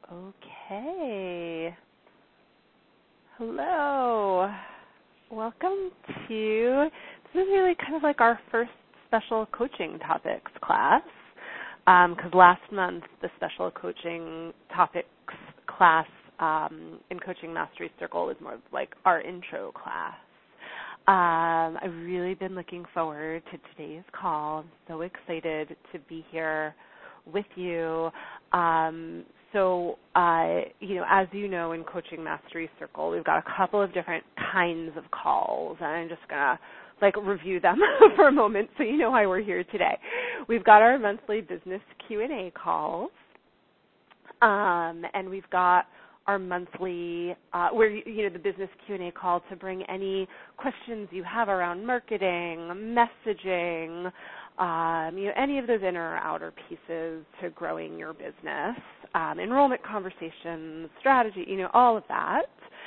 Okay. Hello. Welcome to, this is really kind of like our first special coaching topics class, because last month the special coaching topics class in Coaching Mastery Circle was more like our intro class. I've really been looking forward to today's call. I'm so excited to be here with you. As you know, in Coaching Mastery Circle, we've got a couple of different kinds of calls, and I'm just going to review them for a moment so you know why we're here today. We've got our monthly business Q&A calls, and we've got our monthly, the business Q&A call to bring any questions you have around marketing, messaging, any of those inner or outer pieces to growing your business, enrollment conversations, strategy, all of that.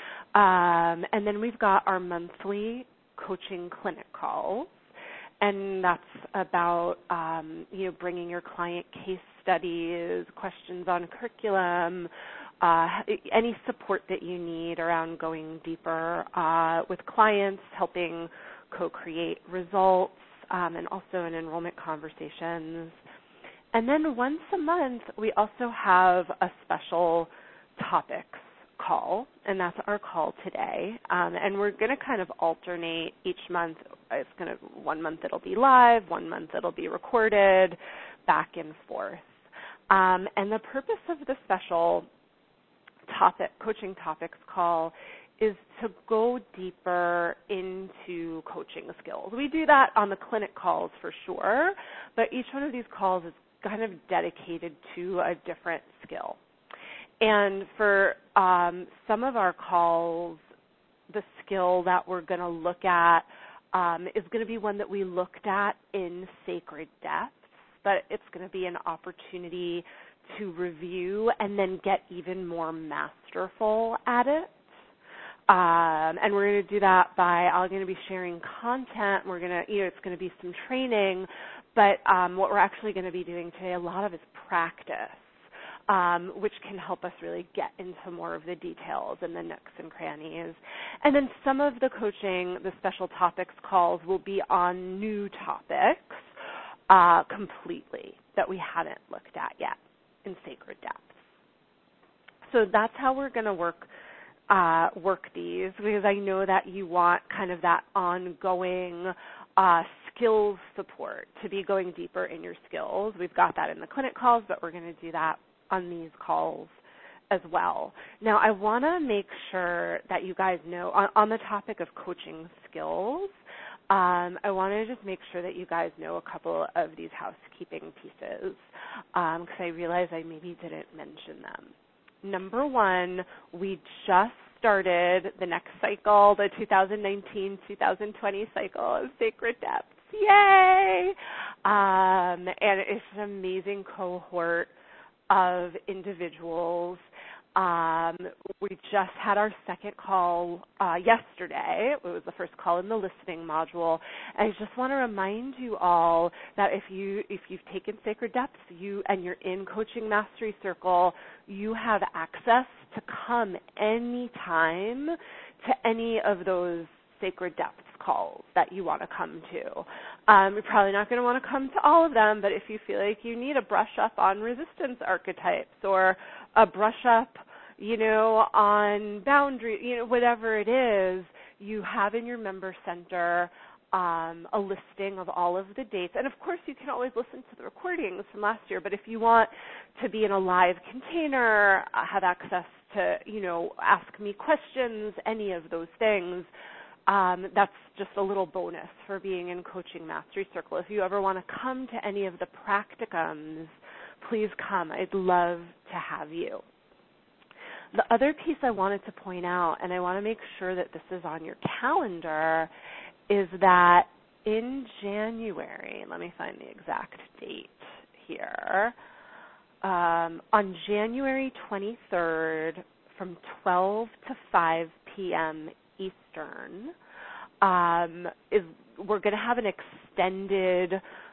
And then we've got our monthly coaching clinic calls, and that's about, bringing your client case studies, questions on curriculum, any support that you need around going deeper with clients, helping co-create results, and also in enrollment conversations. And then once a month, we also have a special topics call, and that's our call today. And we're going to kind of alternate each month. One month it'll be live, one month it'll be recorded, back and forth. And the purpose of the special coaching topics call is to go deeper into coaching skills. We do that on the clinic calls for sure, but each one of these calls is kind of dedicated to a different skill. And for some of our calls, the skill that we're going to look at is going to be one that we looked at in sacred depths, but it's going to be an opportunity to review and then get even more masterful at it. And we're going to do that I'm going to be sharing content. We're going to, it's going to be some training, but what we're actually going to be doing today, a lot of is practice, which can help us really get into more of the details and the nooks and crannies. And then some of the coaching, the special topics calls will be on new topics completely that we haven't looked at yet in sacred depths. So that's how we're going to work these, because I know that you want kind of that ongoing skills support to be going deeper in your skills. We've got that in the clinic calls, but we're going to do that on these calls as well. Now, I want to make sure that you guys know, on the topic of coaching skills, I want to just make sure that you guys know a couple of these housekeeping pieces, because I realize I maybe didn't mention them. Number one, we just started the next cycle, the 2019-2020 cycle of Sacred Depths. Yay! And it's an amazing cohort of individuals. We just had our second call yesterday. It was the first call in the listening module. And I just want to remind you all that if you've taken Sacred Depths and you're in Coaching Mastery Circle, you have access to come anytime to any of those Sacred Depths calls that you want to come to. You're probably not going to want to come to all of them, but if you feel like you need a brush up on resistance archetypes or a brush up, on boundary, whatever it is, you have in your member center a listing of all of the dates. And, of course, you can always listen to the recordings from last year, but if you want to be in a live container, have access to, ask me questions, any of those things, that's just a little bonus for being in Coaching Mastery Circle. If you ever want to come to any of the practicums, please come. I'd love to have you. The other piece I wanted to point out, and I want to make sure that this is on your calendar, is that in January, let me find the exact date here, on January 23rd from 12 to 5 p.m. Eastern, we're going to have an extended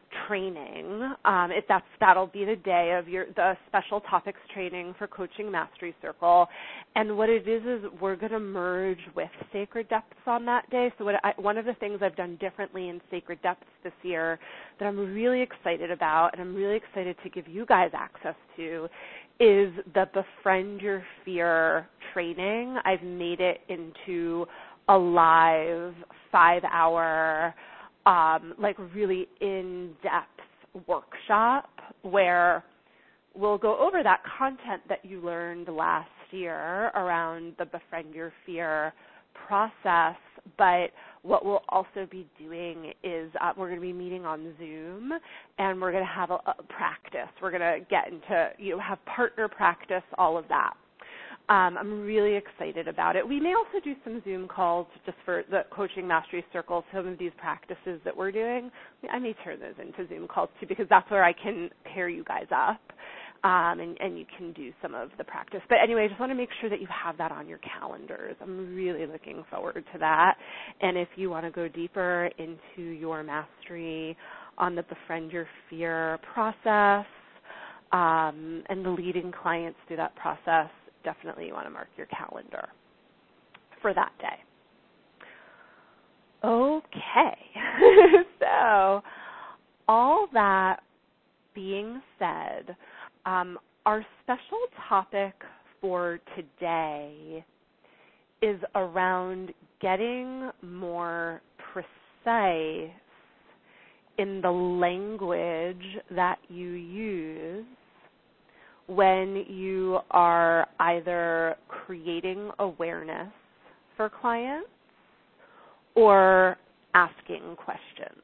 training. That'll be the day of the special topics training for Coaching Mastery Circle. And what it is we're going to merge with Sacred Depths on that day. So one of the things I've done differently in Sacred Depths this year that I'm really excited about and I'm really excited to give you guys access to is the Befriend Your Fear training. I've made it into a live 5-hour really in-depth workshop where we'll go over that content that you learned last year around the Befriend Your Fear process. But what we'll also be doing is we're going to be meeting on Zoom, and we're going to have a practice. We're going to get into, have partner practice, all of that. I'm really excited about it. We may also do some Zoom calls just for the Coaching Mastery Circle, some of these practices that we're doing. I may turn those into Zoom calls too, because that's where I can pair you guys up and you can do some of the practice. But anyway, I just want to make sure that you have that on your calendars. I'm really looking forward to that. And if you want to go deeper into your mastery on the Befriend Your Fear process and the leading clients through that process, definitely you want to mark your calendar for that day. Okay. So all that being said, our special topic for today is around getting more precise in the language that you use when you are either creating awareness for clients or asking questions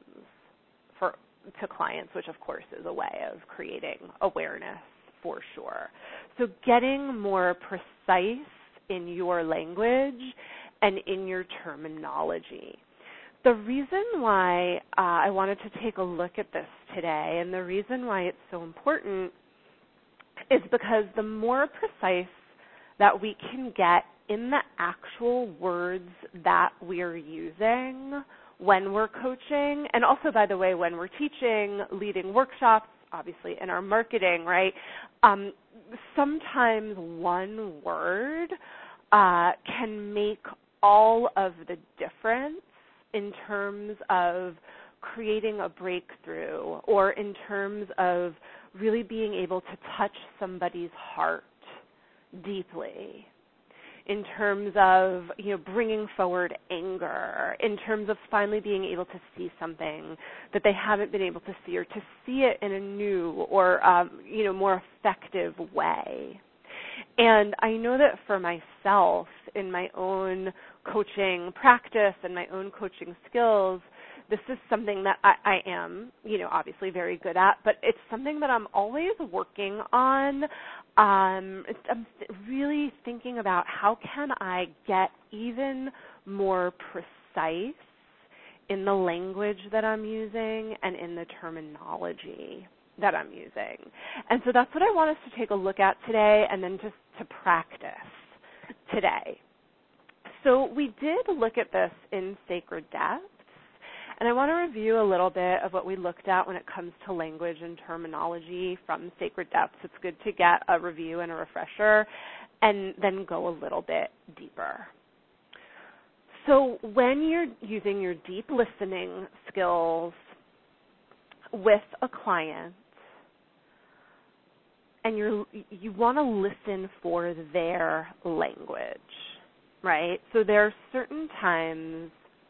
to clients, which of course is a way of creating awareness for sure. So getting more precise in your language and in your terminology. The reason why I wanted to take a look at this today, and the reason why it's so important, is because the more precise that we can get in the actual words that we're using when we're coaching, and also, by the way, when we're teaching, leading workshops, obviously in our marketing, right? Sometimes one word can make all of the difference in terms of creating a breakthrough or in terms of really being able to touch somebody's heart deeply, in terms of, bringing forward anger, in terms of finally being able to see something that they haven't been able to see, or to see it in a new or, more effective way. And I know that for myself, in my own coaching practice and my own coaching skills, this is something that I am, obviously very good at, but it's something that I'm always working on. I'm really thinking about how can I get even more precise in the language that I'm using and in the terminology that I'm using. And so that's what I want us to take a look at today and then just to practice today. So we did look at this in Sacred Depths. And I want to review a little bit of what we looked at when it comes to language and terminology from Sacred Depths. It's good to get a review and a refresher and then go a little bit deeper. So when you're using your deep listening skills with a client and you want to listen for their language, right? So there are certain times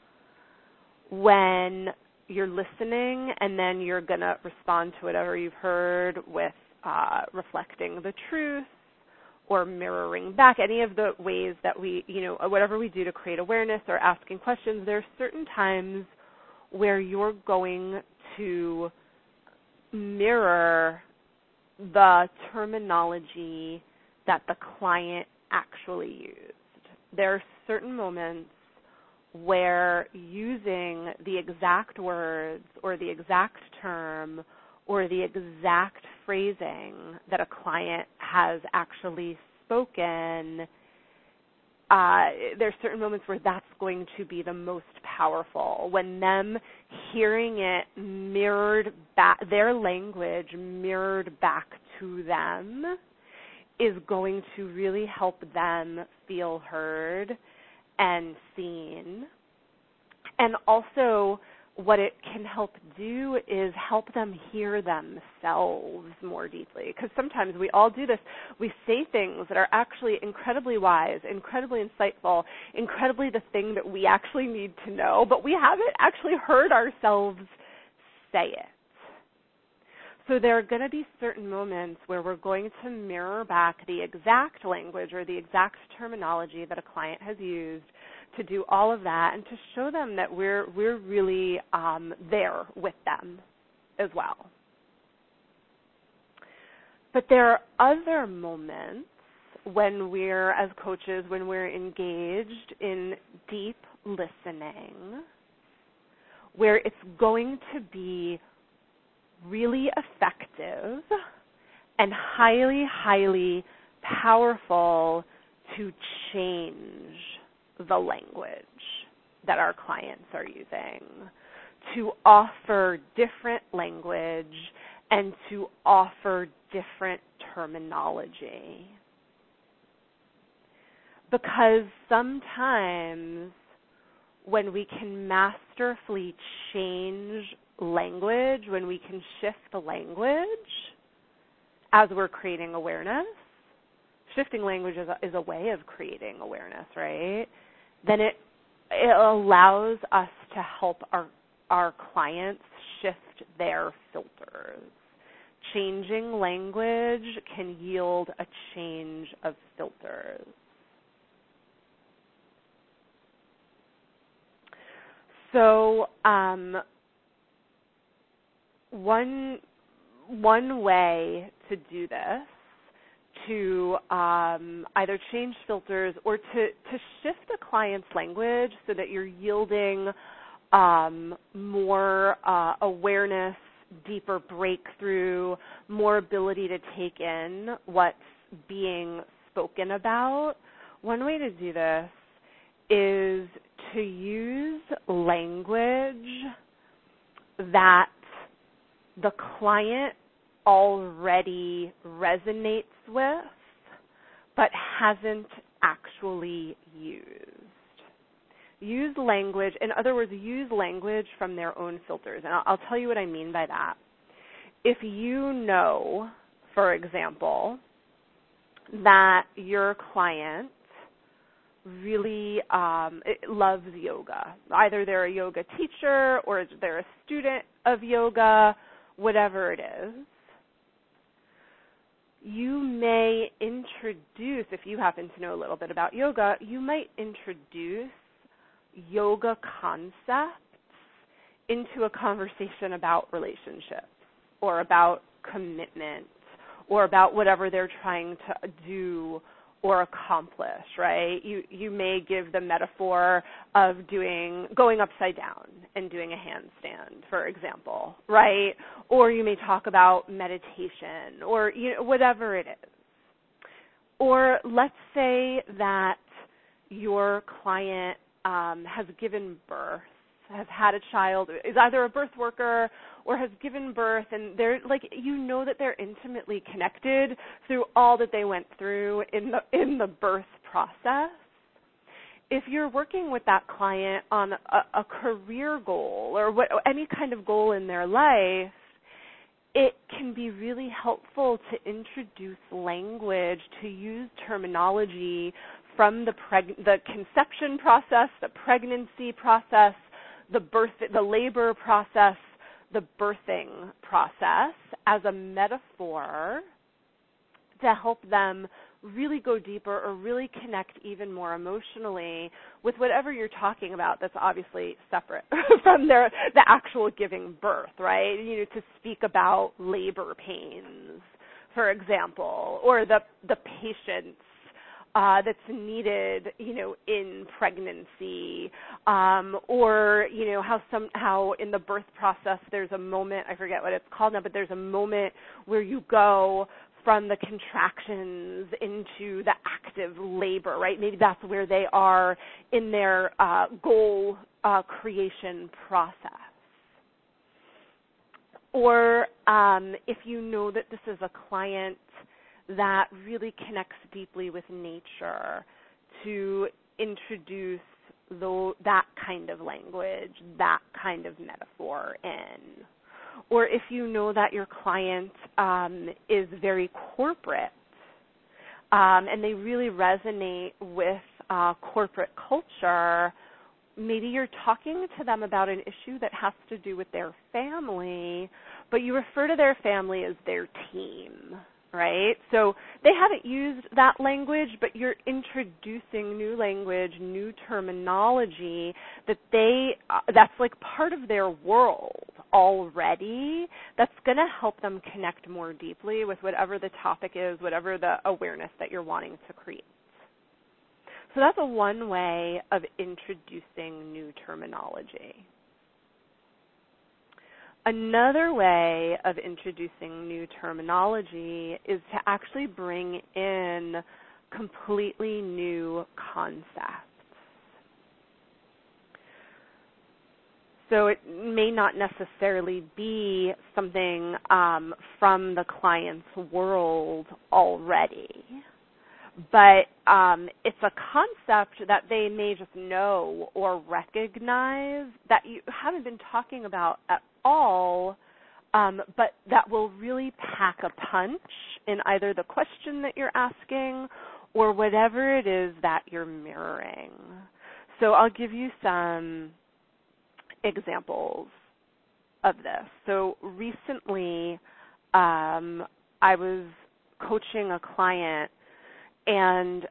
when you're listening and then you're going to respond to whatever you've heard with reflecting the truth or mirroring back, any of the ways that we, whatever we do to create awareness or asking questions. There are certain times where you're going to mirror the terminology that the client actually used. There are certain moments where using the exact words or the exact term or the exact phrasing that a client has actually spoken there's certain moments where that's going to be the most powerful, when them hearing it mirrored back, their language mirrored back to them is going to really help them feel heard and seen. And also, what it can help do is help them hear themselves more deeply. Because sometimes we all do this. We say things that are actually incredibly wise, incredibly insightful, incredibly the thing that we actually need to know, but we haven't actually heard ourselves say it. So there are going to be certain moments where we're going to mirror back the exact language or the exact terminology that a client has used to do all of that and to show them that we're really there with them as well. But there are other moments when we're, as coaches, when we're engaged in deep listening, where it's going to be really effective and highly, highly powerful to change the language that our clients are using, to offer different language and to offer different terminology. Because sometimes when we can masterfully change language, when we can shift the language as we're creating awareness, shifting language is a way of creating awareness, right? Then it allows us to help our clients shift their filters. Changing language can yield a change of filters. So one way to do this, to either change filters or to shift the client's language so that you're yielding more awareness, deeper breakthrough, more ability to take in what's being spoken about. One way to do this is to use language that the client already resonates with but hasn't actually used. Use language, in other words, use language from their own filters. And I'll tell you what I mean by that. If you know, for example, that your client really loves yoga, either they're a yoga teacher or they're a student of yoga, whatever it is, you may introduce, if you happen to know a little bit about yoga, you might introduce yoga concepts into a conversation about relationships or about commitment or about whatever they're trying to do or accomplish, right? You may give the metaphor of going upside down and doing a handstand, for example, right? Or you may talk about meditation or whatever it is. Or let's say that your client has given birth, has had a child, is either a birth worker or has given birth, and they're that they're intimately connected through all that they went through in the birth process. If you're working with that client on a career goal or any kind of goal in their life, it can be really helpful to introduce language, to use terminology from the conception process, the pregnancy process, the labor process, the birthing process as a metaphor to help them really go deeper or really connect even more emotionally with whatever you're talking about that's obviously separate from the actual giving birth, right? To speak about labor pains, for example, or the patience that's needed, in pregnancy, or how in the birth process there's a moment, I forget what it's called now, but there's a moment where you go from the contractions into the active labor, right? Maybe that's where they are in their goal creation process. Or if you know that this is a client that really connects deeply with nature, to introduce that kind of language, that kind of metaphor in. Or if you know that your client is very corporate and they really resonate with corporate culture, maybe you're talking to them about an issue that has to do with their family, but you refer to their family as their team, right? So they haven't used that language, but you're introducing new language, new terminology that that's like part of their world already, that's going to help them connect more deeply with whatever the topic is, whatever the awareness that you're wanting to create. So that's one way of introducing new terminology. Another way of introducing new terminology is to actually bring in completely new concepts. So it may not necessarily be something from the client's world already, but it's a concept that they may just know or recognize that you haven't been talking about at all, but that will really pack a punch in either the question that you're asking or whatever it is that you're mirroring. So I'll give you some examples of this. So recently, I was coaching a client, and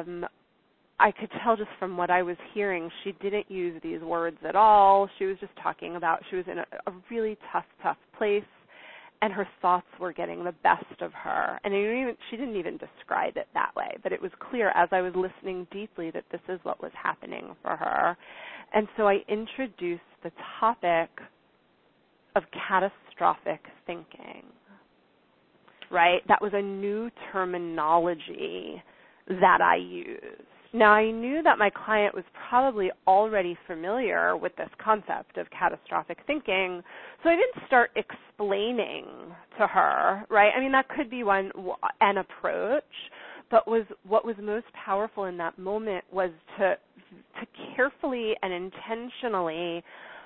I could tell just from what I was hearing, she didn't use these words at all. She was just talking about she was in a really tough place, and her thoughts were getting the best of her. And she didn't even describe it that way, but it was clear as I was listening deeply that this is what was happening for her. And so I introduced the topic of catastrophic thinking, right? That was a new terminology that I used. Now, I knew that my client was probably already familiar with this concept of catastrophic thinking, so I didn't start explaining to her, right? I mean, that could be an approach, but what was most powerful in that moment was to carefully and intentionally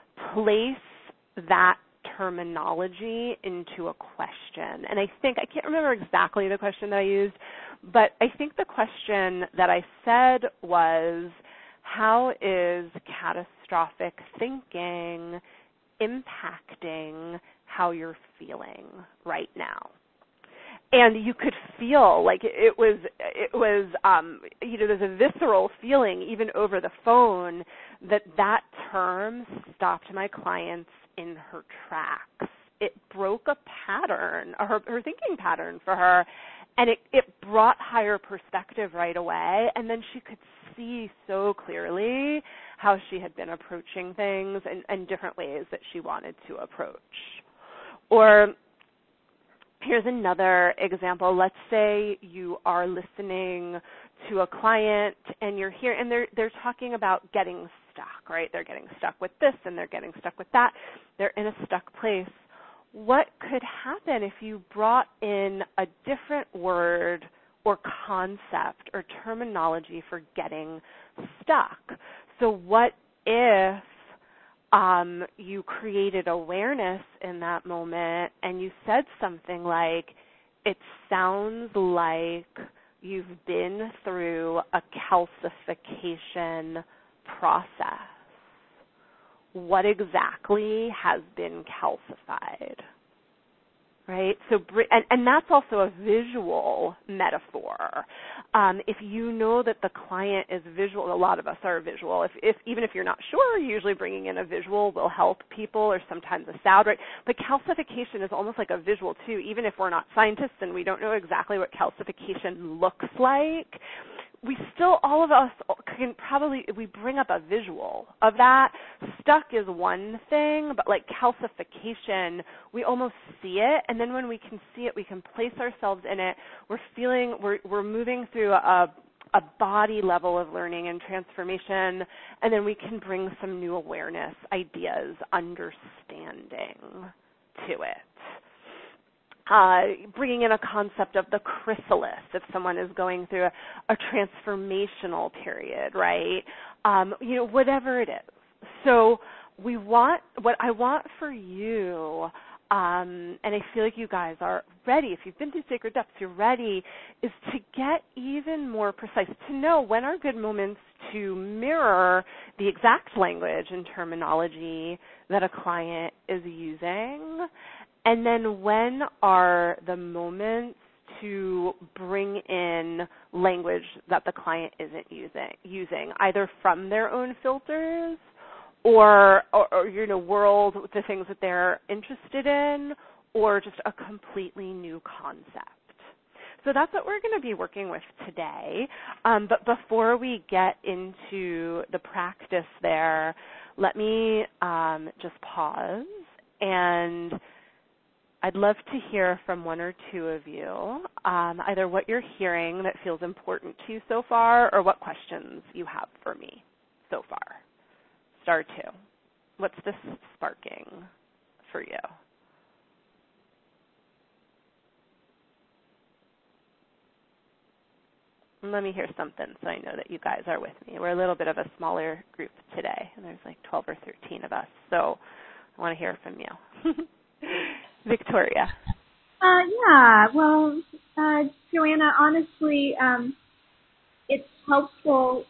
place that terminology into a question. And I can't remember exactly the question that I used, but I think the question that I said was, how is catastrophic thinking impacting how you're feeling right now? And you could feel like it was there's a visceral feeling even over the phone that term stopped my clients in her tracks. It broke a pattern, her thinking pattern for her, and it brought higher perspective right away, and then she could see so clearly how she had been approaching things and different ways that she wanted to approach. Or here's another example. Let's say you are listening to a client and you're here and they're talking about getting stuck, right? They're getting stuck with this and they're getting stuck with that. They're in a stuck place. What could happen if you brought in a different word or concept or terminology for getting stuck? So what if you created awareness in that moment and you said something like, it sounds like you've been through a calcification process. What exactly has been calcified? Right? So, and that's also a visual metaphor. If you know that the client is visual, a lot of us are visual. Even if you're not sure, usually bringing in a visual will help people, or sometimes a sound, right? But calcification is almost like a visual too. Even if we're not scientists and we don't know exactly what calcification looks like, we still, all of us can probably, if we bring up a visual of that, stuck is one thing, but like calcification, we almost see it, and then when we can see it, we can place ourselves in it. We're moving through a body level of learning and transformation, and then we can bring some new awareness, ideas, understanding to it. Bringing in a concept of the chrysalis if someone is going through a transformational period, right? Whatever it is. So what I want for you, and I feel like you guys are ready. If you've been through Sacred Depths, you're ready, is to get even more precise, to know when are good moments to mirror the exact language and terminology that a client is using. And then when are the moments to bring in language that the client isn't using either from their own filters or world, the things that they're interested in, or just a completely new concept. So that's what we're going to be working with today. But before we get into the practice there, let me just pause, and I'd love to hear from one or two of you, either what you're hearing that feels important to you so far, or what questions you have for me so far. Star 2. What's this sparking for you? Let me hear something so I know that you guys are with me. We're a little bit of a smaller group today, and there's like 12 or 13 of us, so I want to hear from you. Victoria. Well, Joanna, honestly, it's helpful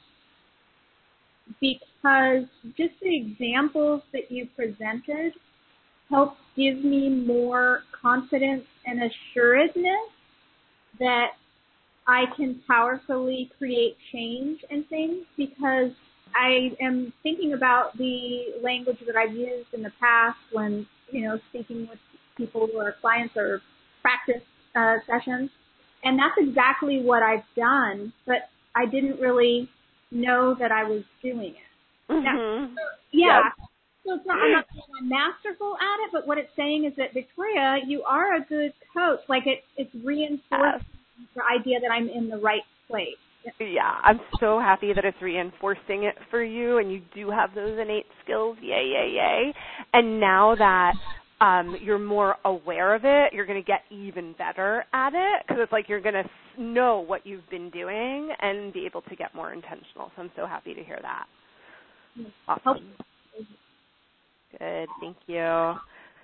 because just the examples that you presented help give me more confidence and assuredness that I can powerfully create change in things, because I am thinking about the language that I've used in the past when, speaking with people who are clients or practice sessions. And that's exactly what I've done, but I didn't really know that I was doing it. Mm-hmm. Yep. So I'm not saying I'm masterful at it, but what it's saying is that, Victoria, you are a good coach. Like it's reinforcing the idea that I'm in the right place. Yeah, I'm so happy that it's reinforcing it for you, and you do have those innate skills. Yay, yay, yay. And now that you're more aware of it, you're going to get even better at it, because it's like you're going to know what you've been doing and be able to get more intentional. So I'm so happy to hear that. Awesome. Good. Thank you.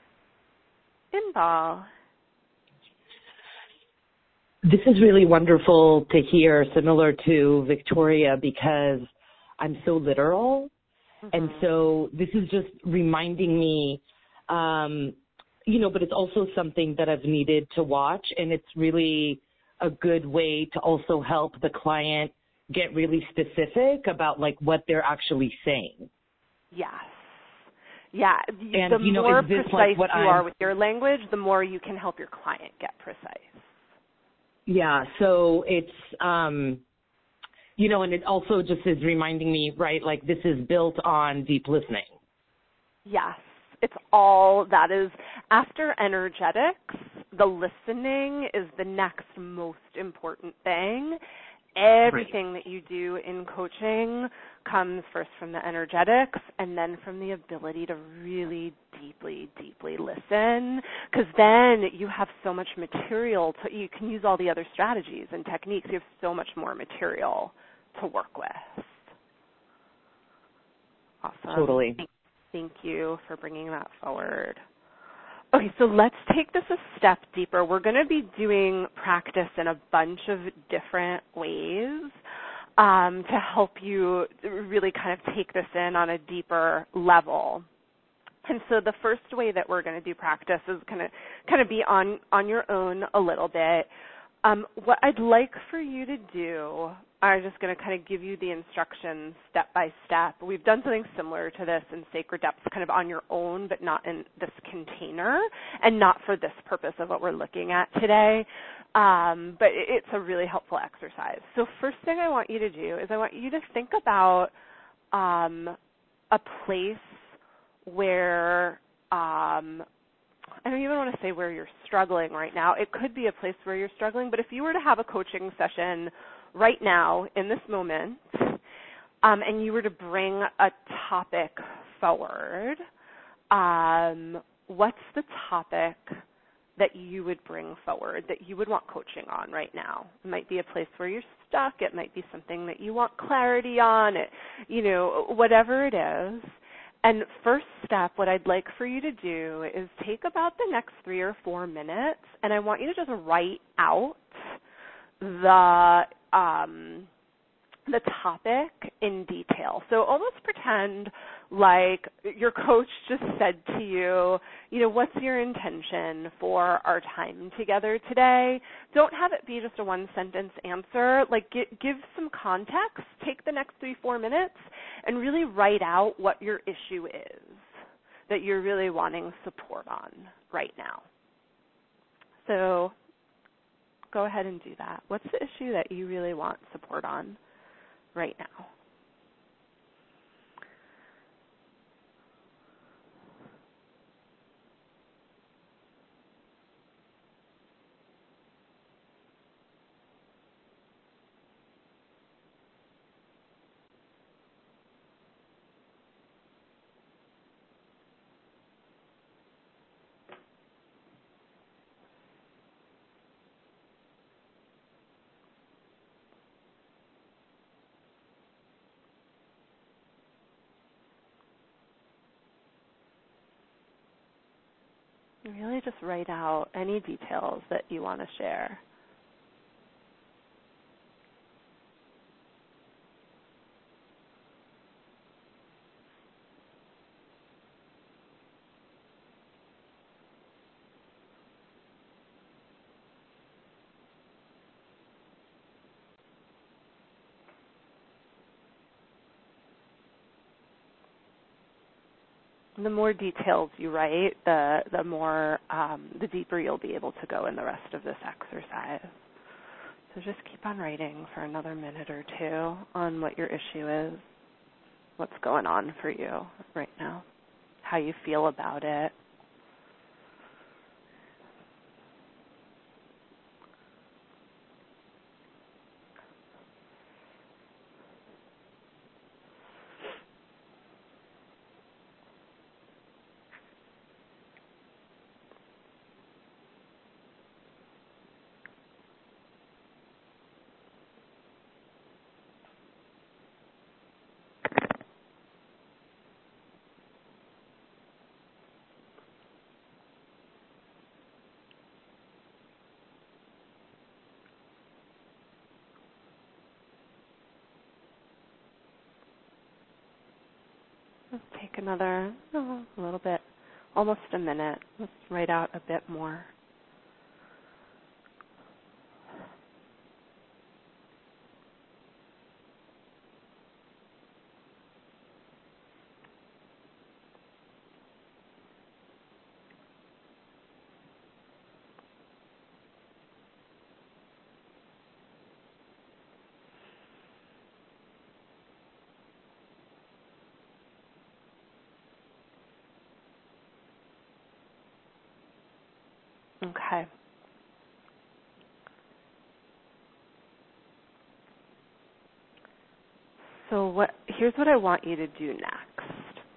Inbal. This is really wonderful to hear, similar to Victoria, because I'm so literal. Mm-hmm. And so this is just reminding me, but it's also something that I've needed to watch, and it's really a good way to also help the client get really specific about like what they're actually saying. Yes. Yeah. And, the more precise you are with your language, the more you can help your client get precise. Yeah. So it's, and it also just is reminding me, right, like this is built on deep listening. Yes. It's all that is. After energetics, the listening is the next most important thing. Everything that you do in coaching comes first from the energetics and then from the ability to really deeply, deeply listen, because then you have so much material. You can use all the other strategies and techniques. You have so much more material to work with. Awesome. Totally. Thank you for bringing that forward. Okay, so let's take this a step deeper. We're going to be doing practice in a bunch of different ways to help you really kind of take this in on a deeper level. And so the first way that we're going to do practice is kind of be on your own a little bit. What I'd like for you to do, I'm just going to kind of give you the instructions step by step. We've done something similar to this in Sacred Depths, kind of on your own, but not in this container and not for this purpose of what we're looking at today. But it's a really helpful exercise. So first thing I want you to do is I want you to think about a place where I don't even want to say where you're struggling right now. It could be a place where you're struggling, but if you were to have a coaching session right now in this moment, and you were to bring a topic forward, what's the topic that you would bring forward, that you would want coaching on right now? It might be a place where you're stuck. It might be something that you want clarity on. Whatever it is. And first step, what I'd like for you to do is take about the next 3 or 4 minutes, and I want you to just write out the topic in detail. So almost pretend like your coach just said to you, what's your intention for our time together today? Don't have it be just a one-sentence answer. Like give some context. Take the next 3-4 minutes and really write out what your issue is that you're really wanting support on right now. So go ahead and do that. What's the issue that you really want support on right now? Really just write out any details that you want to share. The more details you write, the more, the deeper you'll be able to go in the rest of this exercise. So just keep on writing for another minute or two on what your issue is, what's going on for you right now, how you feel about it. Let's take another, a little bit, almost a minute. Let's write out a bit more. Okay. So here's what I want you to do next.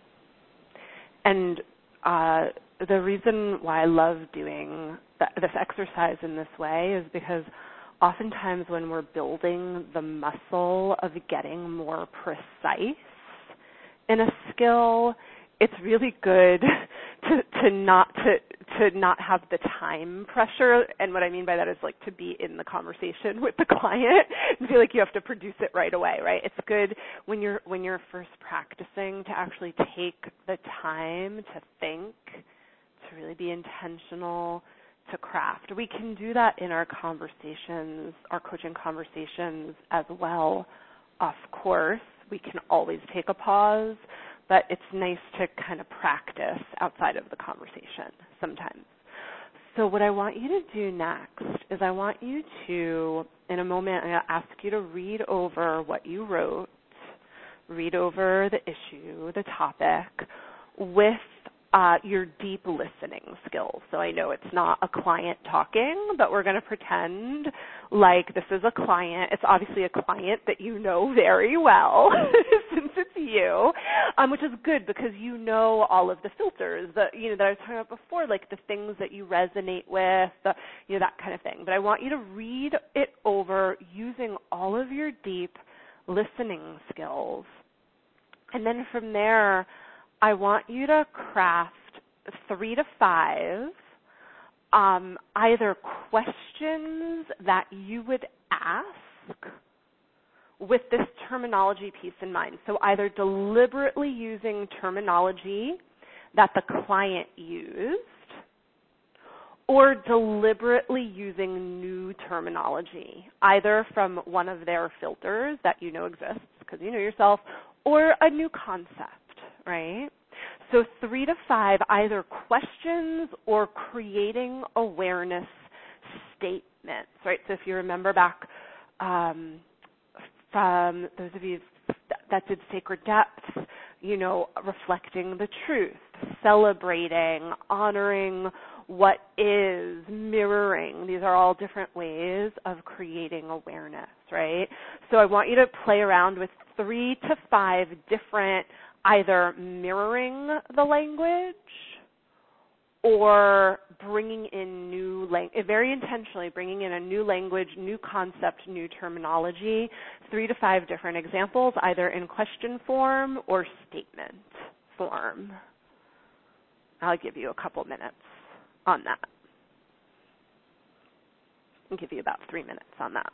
And the reason why I love doing this exercise in this way is because oftentimes when we're building the muscle of getting more precise in a skill, it's really good to not have the time pressure. And what I mean by that is like to be in the conversation with the client and feel like you have to produce it right away, right? It's good when you're first practicing to actually take the time to think, to really be intentional, to craft. We can do that in our conversations, our coaching conversations as well. Of course, we can always take a pause, but it's nice to kind of practice outside of the conversation sometimes. So what I want you to do next is I want you to, in a moment, I'm going to ask you to read over what you wrote, read over the issue, the topic, with your deep listening skills. So I know it's not a client talking, but we're going to pretend like this is a client. It's obviously a client that you know very well since it's you, which is good because you know all of the filters that I was talking about before, like the things that you resonate with, that kind of thing. But I want you to read it over using all of your deep listening skills. And then from there, I want you to craft 3 to 5 either questions that you would ask with this terminology piece in mind. So either deliberately using terminology that the client used or deliberately using new terminology, either from one of their filters that you know exists because you know yourself, or a new concept. Right? So 3 to 5, either questions or creating awareness statements, right? So if you remember back from those of you that did Sacred Depths, reflecting the truth, celebrating, honoring what is, mirroring. These are all different ways of creating awareness, right? So I want you to play around with 3 to 5 different either mirroring the language or bringing in new language, very intentionally bringing in a new language, new concept, new terminology, 3 to 5 different examples, either in question form or statement form. I'll give you a couple minutes on that. I'll give you about 3 minutes on that.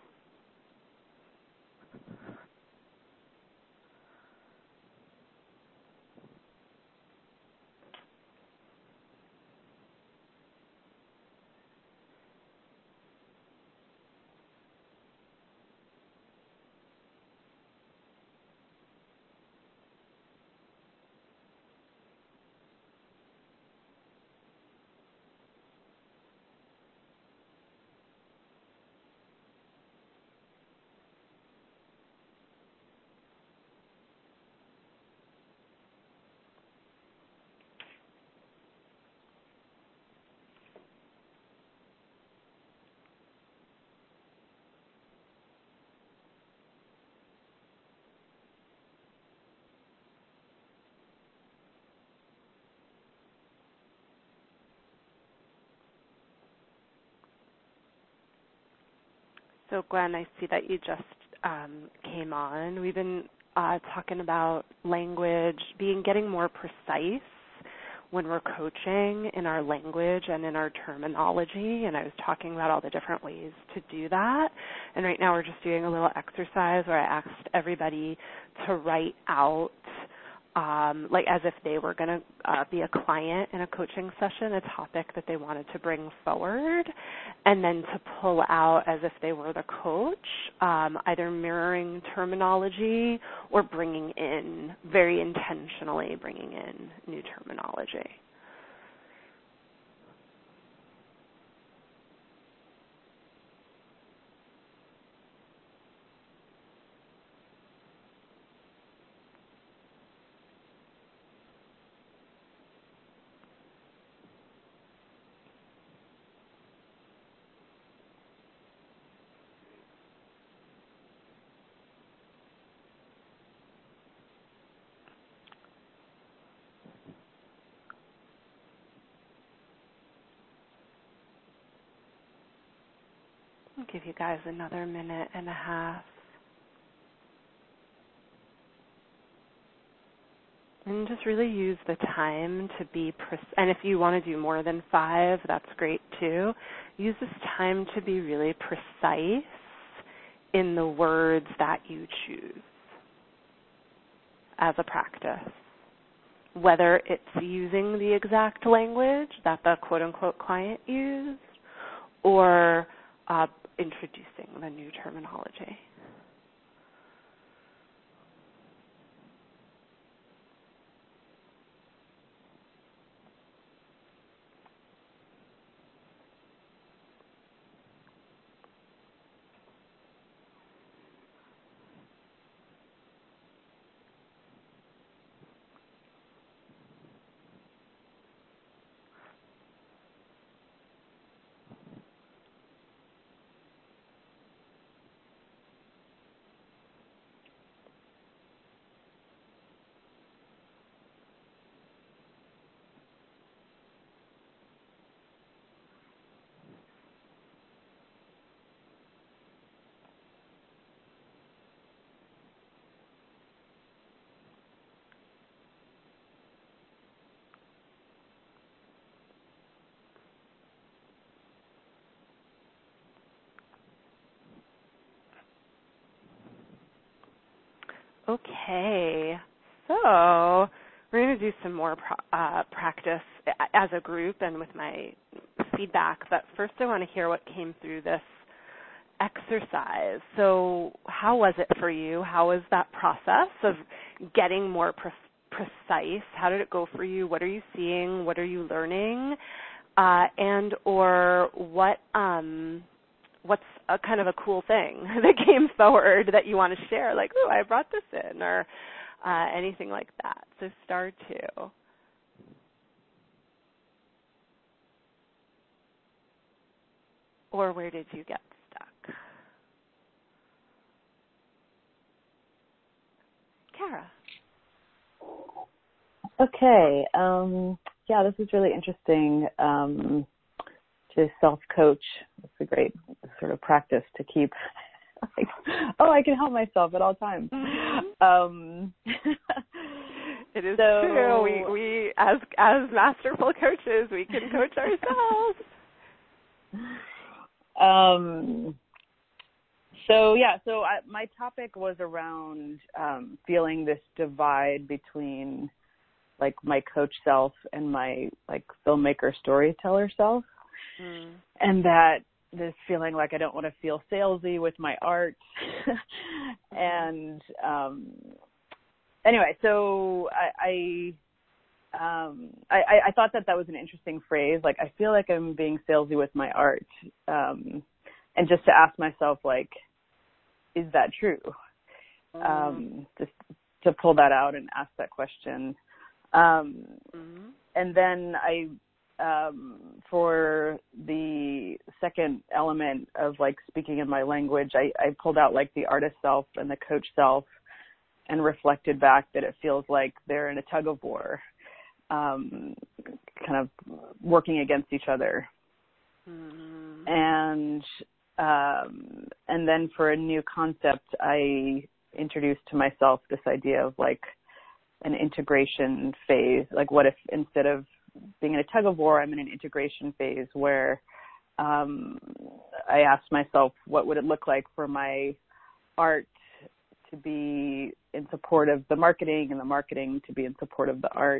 So Gwen, I see that you just came on. We've been talking about language, getting more precise when we're coaching in our language and in our terminology, and I was talking about all the different ways to do that. And right now we're just doing a little exercise where I asked everybody to write out like as if they were going to be a client in a coaching session, a topic that they wanted to bring forward, and then to pull out as if they were the coach, either mirroring terminology or very intentionally bringing in new terminology. I'll give you guys another minute and a half. And just really use the time to be and if you want to do more than 5, that's great too. Use this time to be really precise in the words that you choose as a practice. Whether it's using the exact language that the quote-unquote client used, or introducing the new terminology? Okay, so we're going to do some more practice as a group and with my feedback, but first I want to hear what came through this exercise. So how was it for you? How was that process of getting more precise? How did it go for you? What are you seeing? What are you learning? And or what's a kind of a cool thing that came forward that you want to share, like, oh, I brought this in, or anything like that. So star 2. Or where did you get stuck? Kara. Okay. Yeah, this is really interesting. To self-coach. It's a great sort of practice to keep like, oh, I can help myself at all times. It is true. We as masterful coaches, we can coach ourselves. My topic was around feeling this divide between like my coach self and my like filmmaker storyteller self. And that this feeling like I don't want to feel salesy with my art. And anyway, so I thought that was an interesting phrase. Like, I feel like I'm being salesy with my art. And just to ask myself, like, is that true? Just to pull that out and ask that question. And then for the second element of like speaking in my language, I pulled out like the artist self and the coach self and reflected back that it feels like they're in a tug of war, kind of working against each other. And then for a new concept, I introduced to myself this idea of like an integration phase. Like, what if instead of being in a tug of war, I'm in an integration phase where I asked myself, what would it look like for my art to be in support of the marketing and the marketing to be in support of the art.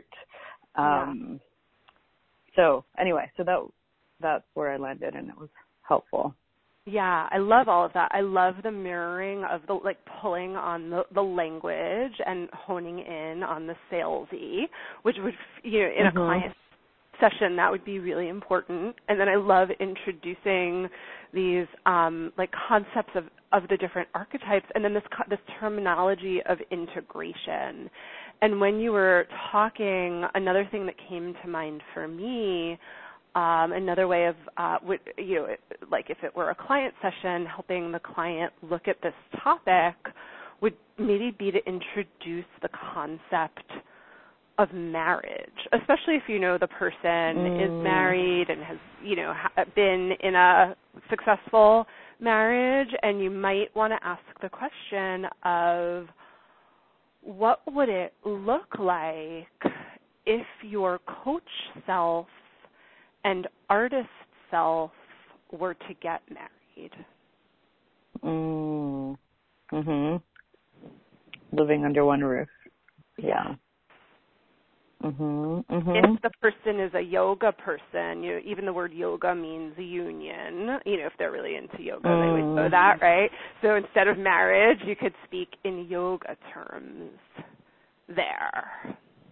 So anyway, so that's where I landed, and it was helpful. Yeah, I love all of that. I love the mirroring of the, like, pulling on the language and honing in on the salesy, which would, you know, in a client session, that would be really important. And then I love introducing these, like, concepts of the different archetypes, and then this terminology of integration. And when you were talking, another thing that came to mind for me, another way of, you know, like if it were a client session, helping the client look at this topic would maybe be to introduce the concept of marriage, especially if you know the person is married and has, you know, been in a successful marriage, and you might want to ask the question of, what would it look like if your coach self and artist self were to get married? Living under one roof. Yeah. If the person is a yoga person, even the word yoga means union. If they're really into yoga, they would know that, right? So instead of marriage, you could speak in yoga terms there.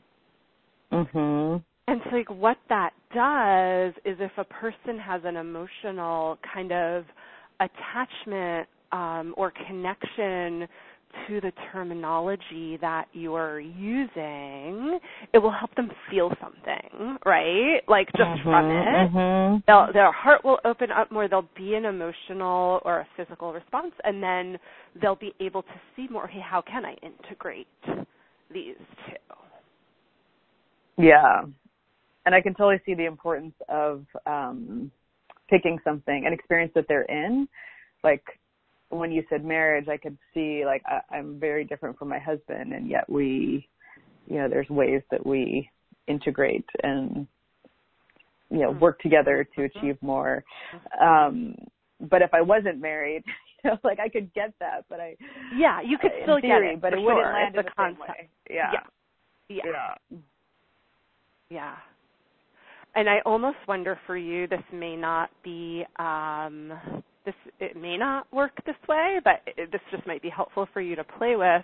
And so what that does is if a person has an emotional kind of attachment or connection to the terminology that you are using, it will help them feel something, right? Like just from it. Their heart will open up more. There'll be an emotional or a physical response, and then they'll be able to see more, hey, how can I integrate these two? Yeah. And I can totally see the importance of picking something, an experience that they're in. Like when you said marriage, I could see like I'm very different from my husband, and yet we, there's ways that we integrate and, work together to achieve more. But if I wasn't married, like I could get that, but you could still theory, get it, but it wouldn't land in the same way. Yeah. And I almost wonder for you, this may not be, it may not work this way, but this just might be helpful for you to play with.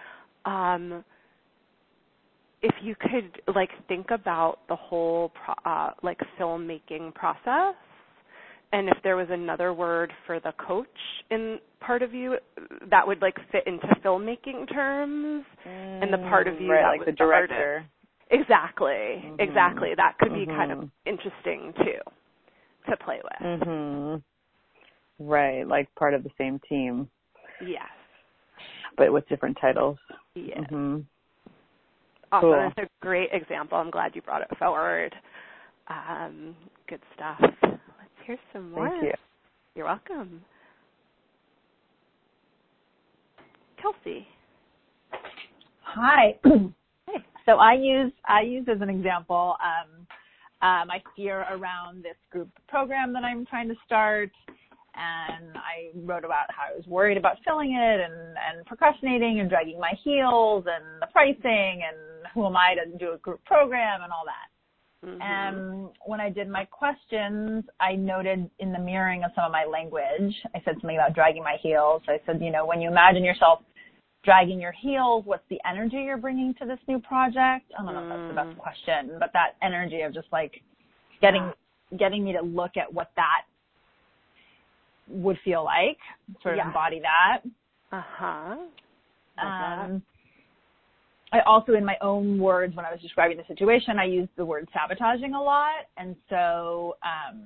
If you could, think about the whole, filmmaking process, and if there was another word for the coach in part of you that would, fit into filmmaking terms, and the part of you that like was the director. artist. Exactly. That could be kind of interesting, too, to play with. Right, like part of the same team. Yes. But with different titles. Yes. Awesome. Cool. That's a great example. I'm glad you brought it forward. Good stuff. Let's hear some more. Thank you. You're welcome. Kelsey. Hi. So I use as an example my fear around this group program that I'm trying to start, and I wrote about how I was worried about filling it and procrastinating and dragging my heels and the pricing and who am I to do a group program and all that. And when I did my questions, I noted in the mirroring of some of my language, I said something about dragging my heels. I said, when you imagine yourself dragging your heels, what's the energy you're bringing to this new project? I don't know if that's the best question, but that energy of just getting me to look at what that would feel like, sort of embody that. I also, in my own words, when I was describing the situation, I used the word sabotaging a lot. And so,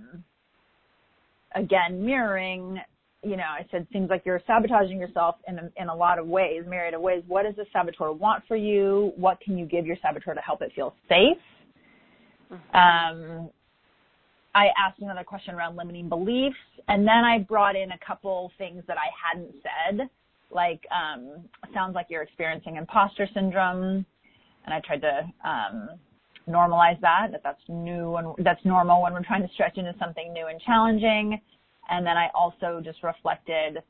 again, mirroring, I said, seems like you're sabotaging yourself in a lot of ways, myriad of ways. What does the saboteur want for you? What can you give your saboteur to help it feel safe? I asked another question around limiting beliefs, and then I brought in a couple things that I hadn't said, like, sounds like you're experiencing imposter syndrome, and I tried to normalize that's new and that's normal when we're trying to stretch into something new and challenging. And then I also just reflected,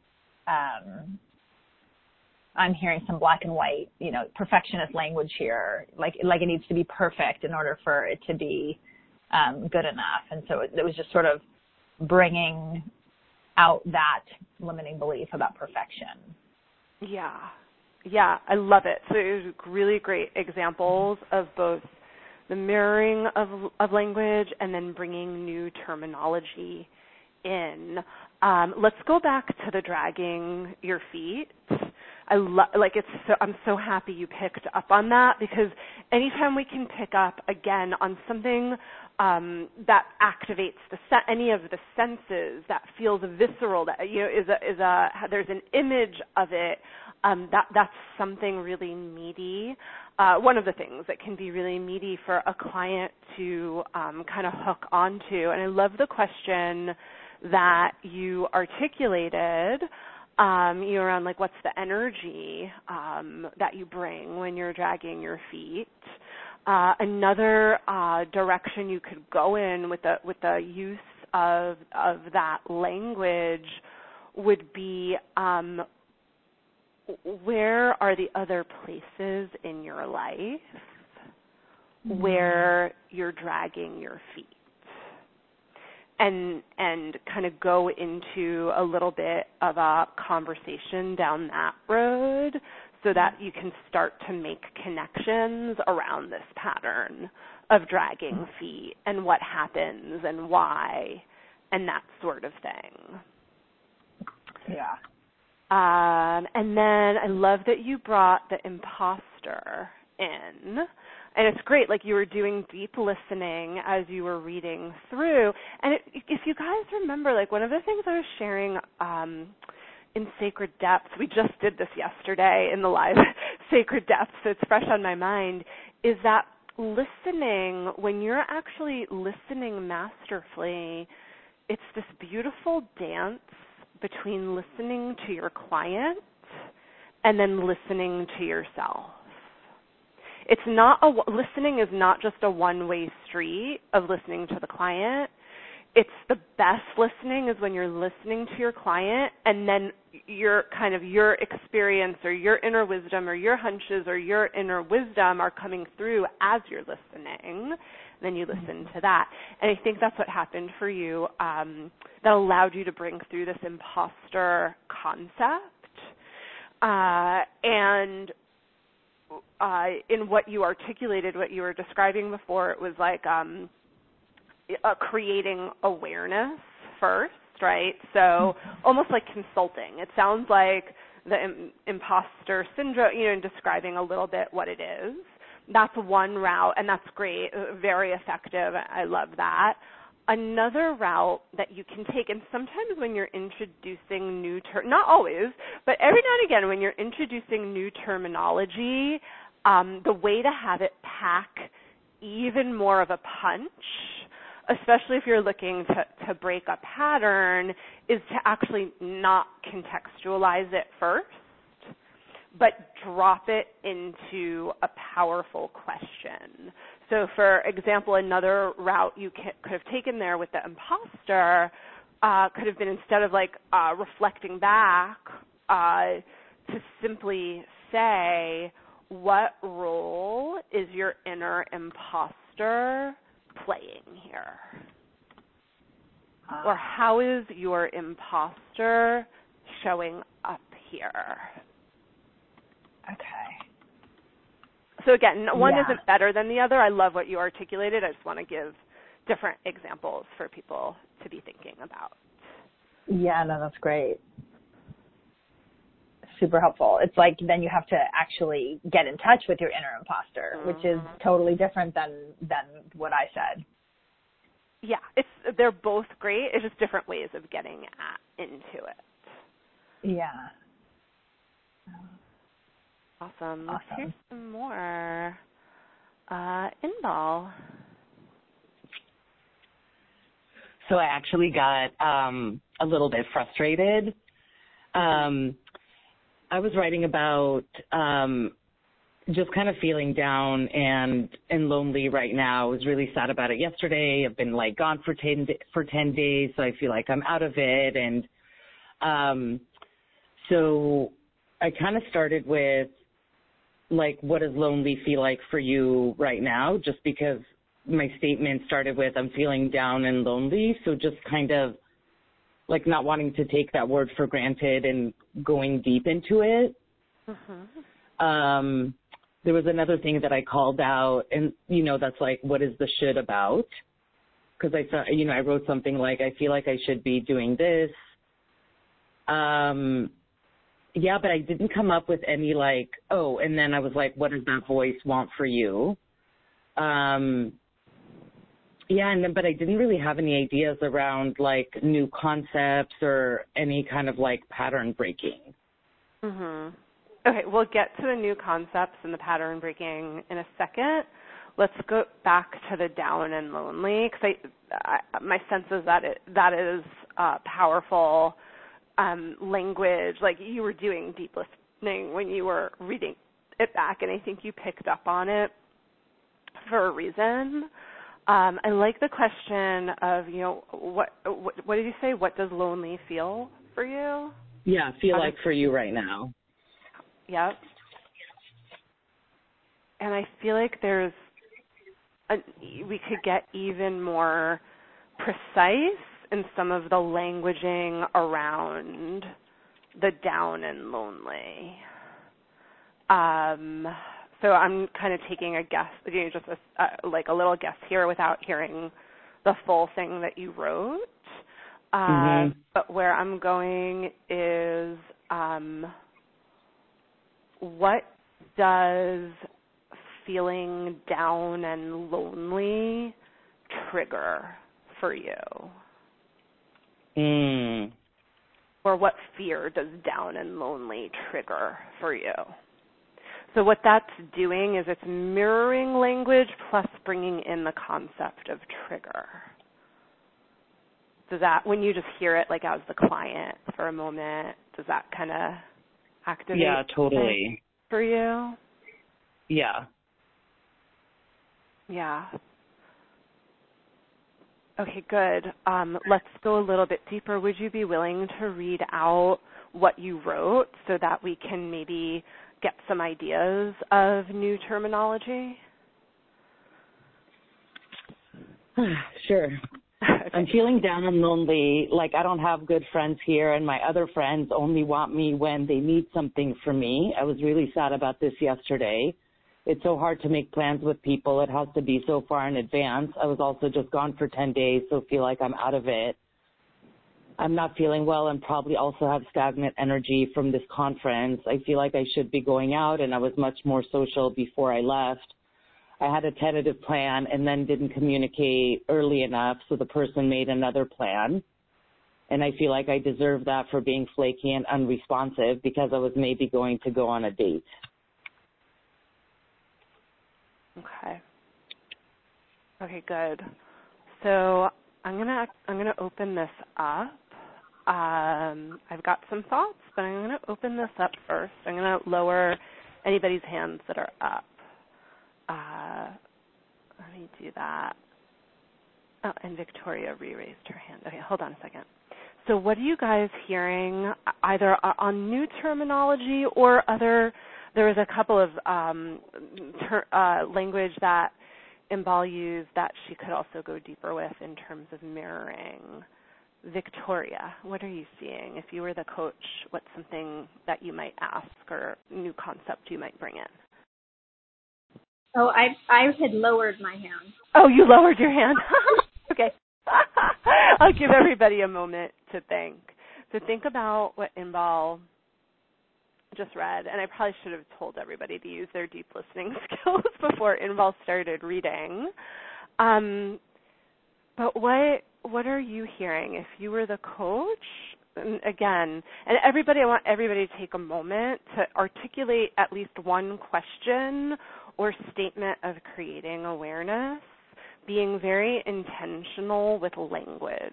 I'm hearing some black and white, perfectionist language here, like it needs to be perfect in order for it to be good enough. And so it was just sort of bringing out that limiting belief about perfection. Yeah, I love it. So it was really great examples of both the mirroring of language and then bringing new terminology in. Let's go back to the dragging your feet. I'm so happy you picked up on that, because anytime we can pick up again on something that activates any of the senses, that feels visceral, that there's an image of it, that's something really meaty. One of the things that can be really meaty for a client to kind of hook onto. And I love the question that you articulated, around what's the energy that you bring when you're dragging your feet. Another direction you could go in with the use of that language would be, where are the other places in your life where you're dragging your feet. And kind of go into a little bit of a conversation down that road so that you can start to make connections around this pattern of dragging feet and what happens and why and that sort of thing. Yeah. And then I love that you brought the imposter in. And it's great, like you were doing deep listening as you were reading through. And if you guys remember, like one of the things I was sharing in Sacred Depths, we just did this yesterday in the live Sacred Depths, so it's fresh on my mind, is that listening, when you're actually listening masterfully, it's this beautiful dance between listening to your client and then listening to yourself. It's not listening is not just a one-way street of listening to the client. It's the best listening is when you're listening to your client and then your experience or your inner wisdom or your hunches or your inner wisdom are coming through as you're listening. Then you listen to that. And I think that's what happened for you, that allowed you to bring through this imposter concept. And in what you articulated, what you were describing before, it was like creating awareness first, right? So almost like consulting. It sounds like the imposter syndrome, in describing a little bit what it is. That's one route, and that's great, very effective. I love that. Another route that you can take, and sometimes when you're introducing new not always, but every now and again when you're introducing new terminology, the way to have it pack even more of a punch, especially if you're looking to break a pattern, is to actually not contextualize it first, but drop it into a powerful question. So, for example, another route you could have taken there with the imposter could have been, instead of reflecting back, to simply say, what role is your inner imposter playing here? Or how is your imposter showing up here? Okay. So again, one isn't better than the other. I love what you articulated. I just want to give different examples for people to be thinking about. Yeah, no, that's great. Super helpful. It's like then you have to actually get in touch with your inner imposter, which is totally different than what I said. Yeah, they're both great. It's just different ways of getting into it. Yeah. Awesome. Let's hear some more. Inbal. So I actually got a little bit frustrated. I was writing about just kind of feeling down and lonely right now. I was really sad about it yesterday. I've been gone for 10 days, so I feel like I'm out of it. And so I kind of started with what does lonely feel like for you right now? Just because my statement started with I'm feeling down and lonely. So just kind of not wanting to take that word for granted and going deep into it. Mm-hmm. There was another thing that I called out, and, that's what is the should about? Because I thought, I wrote something I feel like I should be doing this. Yeah, but I didn't come up with any and then I was what does that voice want for you? Yeah, but I didn't really have any ideas around new concepts or any kind of pattern breaking. Mhm. Okay, we'll get to the new concepts and the pattern breaking in a second. Let's go back to the down and lonely, because my sense is that is powerful language. You were doing deep listening when you were reading it back, and I think you picked up on it for a reason. I like the question of, what did you say? What does lonely feel for you? Yeah, for you right now. Yep. And I feel like there's we could get even more precise in some of the languaging around the down and lonely. So I'm kind of taking a guess, just like a little guess here without hearing the full thing that you wrote. But where I'm going is, what does feeling down and lonely trigger for you? Or what fear does down and lonely trigger for you? So what that's doing is it's mirroring language plus bringing in the concept of trigger. Does that, when you just hear it like as the client for a moment, does that kind of activate? Yeah, totally. For you? Yeah. Yeah. Okay, good. Let's go a little bit deeper. Would you be willing to read out what you wrote so that we can maybe get some ideas of new terminology? Sure. Okay. I'm feeling down and lonely, like I don't have good friends here, and my other friends only want me when they need something from me. I was really sad about this yesterday. It's so hard to make plans with people. It has to be so far in advance. I was also just gone for 10 days, so feel like I'm out of it. I'm not feeling well and probably also have stagnant energy from this conference. I feel like I should be going out, and I was much more social before I left. I had a tentative plan and then didn't communicate early enough, so the person made another plan. And I feel like I deserve that for being flaky and unresponsive because I was maybe going to go on a date. Okay, good. So I'm gonna open this up. I've got some thoughts, but I'm gonna open this up first. I'm gonna lower anybody's hands that are up. Let me do that. Oh, and Victoria re-raised her hand. Okay, hold on a second. So what are you guys hearing either on new terminology or other? There was a couple of language that Inbal used that she could also go deeper with in terms of mirroring. Victoria, what are you seeing? If you were the coach, what's something that you might ask or new concept you might bring in? Oh, I had lowered my hand. Oh, you lowered your hand? Okay. I'll give everybody a moment to think. So think about what Inbal just read, and I probably should have told everybody to use their deep listening skills before Inbal started reading. But what are you hearing? If you were the coach, and again, and everybody, I want everybody to take a moment to articulate at least one question or statement of creating awareness, being very intentional with language.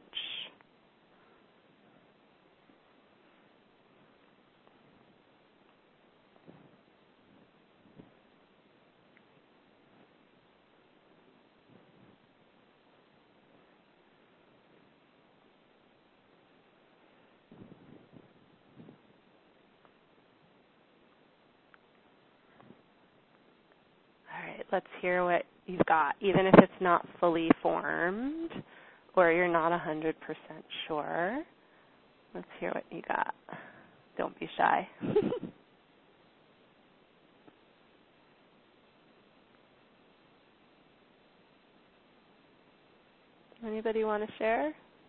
All right, let's hear what you've got, even if it's not fully formed or you're not 100% sure. Let's hear what you got. Don't be shy. Anybody want to share?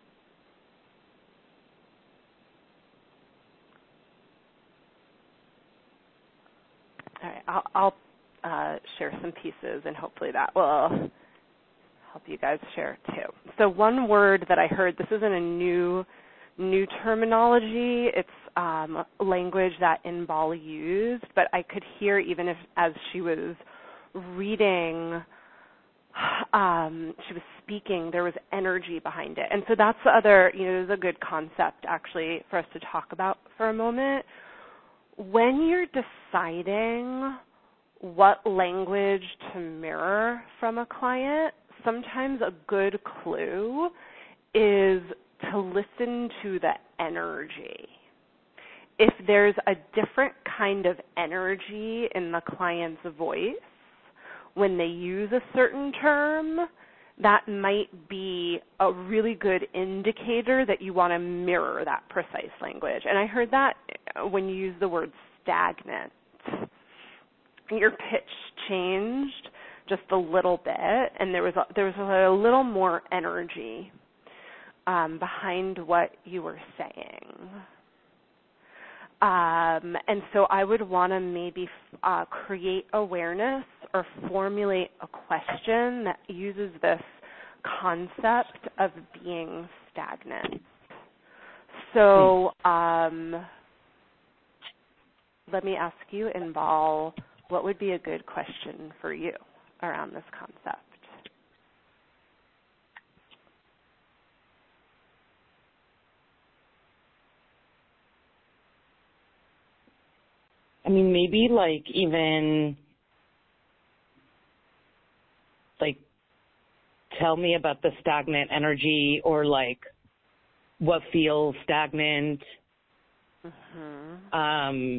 All right, I'll share some pieces, and hopefully that will help you guys share too. So one word that I heard, this isn't a new terminology. It's language that Inbal used, but I could hear even as she was reading, she was speaking, there was energy behind it. And so that's the other, there's a good concept actually for us to talk about for a moment. When you're deciding what language to mirror from a client, sometimes a good clue is to listen to the energy. If there's a different kind of energy in the client's voice when they use a certain term, that might be a really good indicator that you want to mirror that precise language. And I heard that when you use the word stagnant. Your pitch changed just a little bit, and there was a little more energy behind what you were saying. And so I would want to maybe create awareness or formulate a question that uses this concept of being stagnant. So let me ask you, Inbal, what would be a good question for you around this concept? I mean, maybe even tell me about the stagnant energy, or what feels stagnant. Mm-hmm.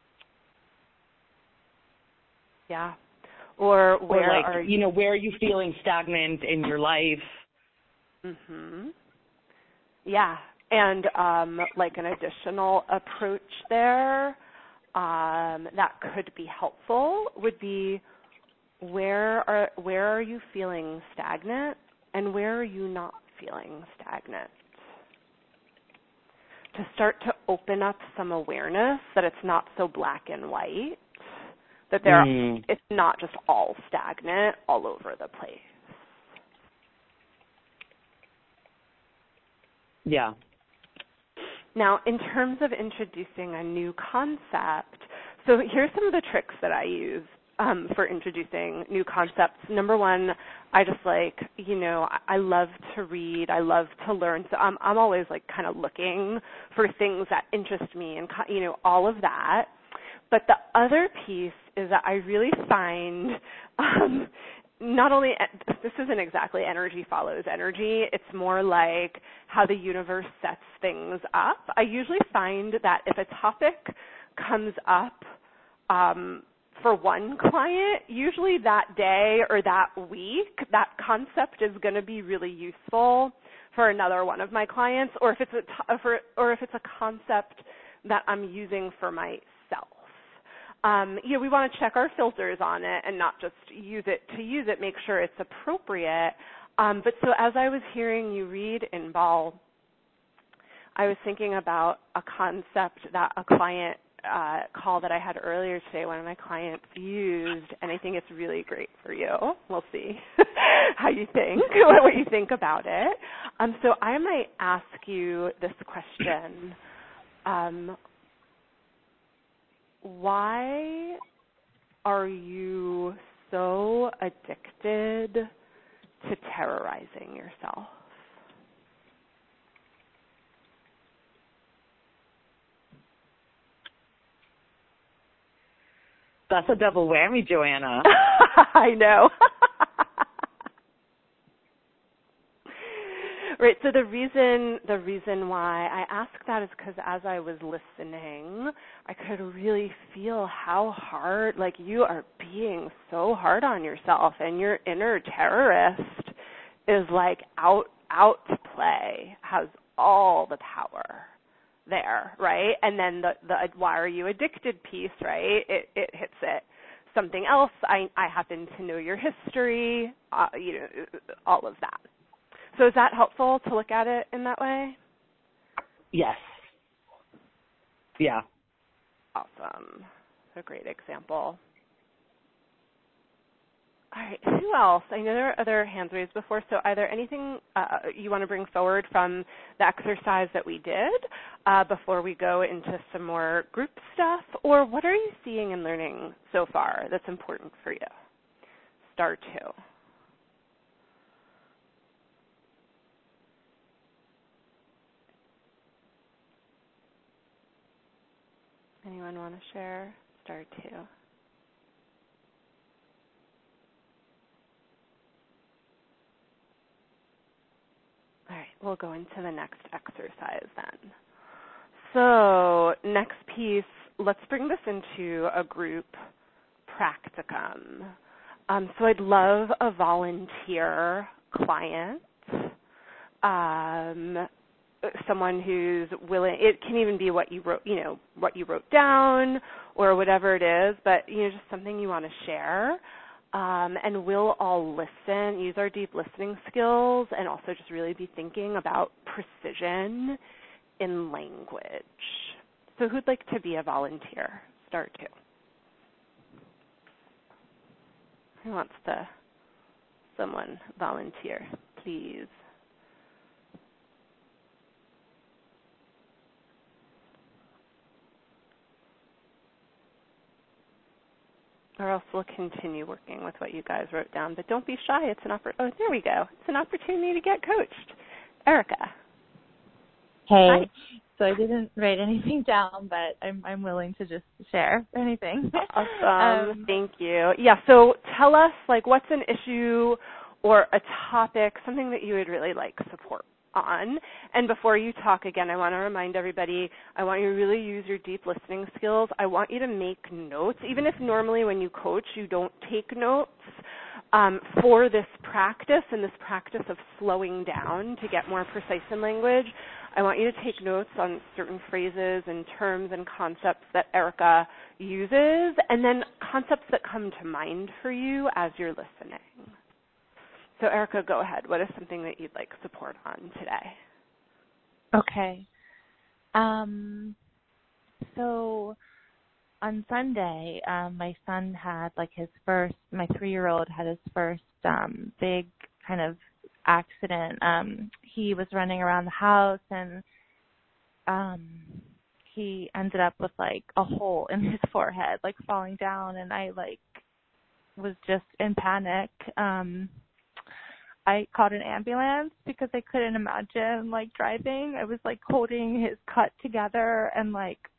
Yeah. Or where where are you feeling stagnant in your life? Mhm. Yeah. And an additional approach there that could be helpful would be, where are you feeling stagnant, and where are you not feeling stagnant? To start to open up some awareness that it's not so black and white, that it's not just all stagnant all over the place. Yeah. Now, in terms of introducing a new concept, so here's some of the tricks that I use for introducing new concepts. Number one, I just I love to read. I love to learn. So I'm always kind of looking for things that interest me and, all of that. But the other piece is that I really find not only, this isn't exactly energy follows energy, it's more like how the universe sets things up. I usually find that if a topic comes up for one client, usually that day or that week, that concept is going to be really useful for another one of my clients, or if it's a concept that I'm using for myself. We want to check our filters on it and not just use it, make sure it's appropriate. But so as I was hearing you read Inbal, I was thinking about a concept that a client call that I had earlier today, one of my clients used, and I think it's really great for you. We'll see how you think, what you think about it. So I might ask you this question. Why are you so addicted to terrorizing yourself? That's a double whammy, Joanna. I know. Right, so the reason why I ask that is because as I was listening, I could really feel how hard, you are being so hard on yourself, and your inner terrorist is out to play, has all the power there, right? And then the why are you addicted piece, right? It hits it. Something else, I happen to know your history, all of that. So is that helpful to look at it in that way? Yes. Yeah. Awesome. A great example. All right. Who else? I know there are other hands raised before, so are there anything you want to bring forward from the exercise that we did before we go into some more group stuff? Or what are you seeing and learning so far that's important for you? Star 2. Anyone want to share? Star 2. All right, we'll go into the next exercise then. So next piece, let's bring this into a group practicum. So I'd love a volunteer client, someone who's willing. It can even be what you wrote down or whatever it is, but just something you want to share. And we'll all listen, use our deep listening skills, and also just really be thinking about precision in language. So who'd like to be a volunteer? Start to. Who wants to? Someone volunteer, please. Or else we'll continue working with what you guys wrote down. But don't be shy. It's an there we go. It's an opportunity to get coached. Erica. Hey. Hi. So I didn't write anything down, but I'm willing to just share anything. Awesome. Thank you. Yeah, so tell us, what's an issue or a topic, something that you would really like support on. And before you talk again, I want to remind everybody, I want you to really use your deep listening skills. I want you to make notes, even if normally when you coach you don't take notes. For this practice and this practice of slowing down to get more precise in language, I want you to take notes on certain phrases and terms and concepts that Erica uses, and then concepts that come to mind for you as you're listening. So Erica, go ahead. What is something that you'd like support on today? Okay. So on Sunday, my son had my 3-year-old had his first big kind of accident. He was running around the house and he ended up with a hole in his forehead, falling down, and I was just in panic. I called an ambulance because I couldn't imagine driving. I was holding his cut together and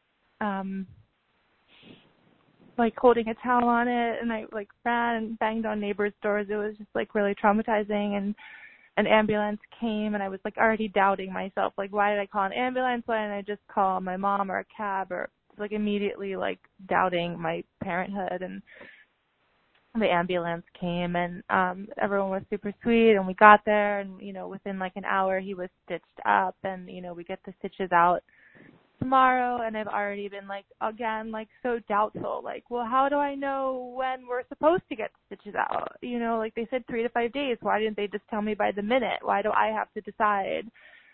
holding a towel on it, and I ran and banged on neighbors' doors. It was just really traumatizing, and an ambulance came, and I was already doubting myself. Why did I call an ambulance? Why didn't I just call my mom or a cab? Or immediately doubting my parenthood. And the ambulance came, and everyone was super sweet, and we got there, and within an hour he was stitched up, and we get the stitches out tomorrow. And I've already been again so doubtful, well, how do I know when we're supposed to get stitches out? They said 3 to 5 days. Why didn't they just tell me by the minute? Why do I have to decide?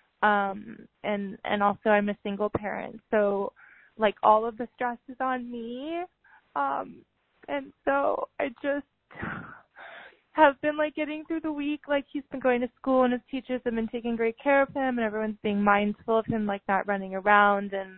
And also I'm a single parent, so all of the stress is on me. And so I just have been getting through the week. He's been going to school, and his teachers have been taking great care of him, and everyone's being mindful of him not running around. And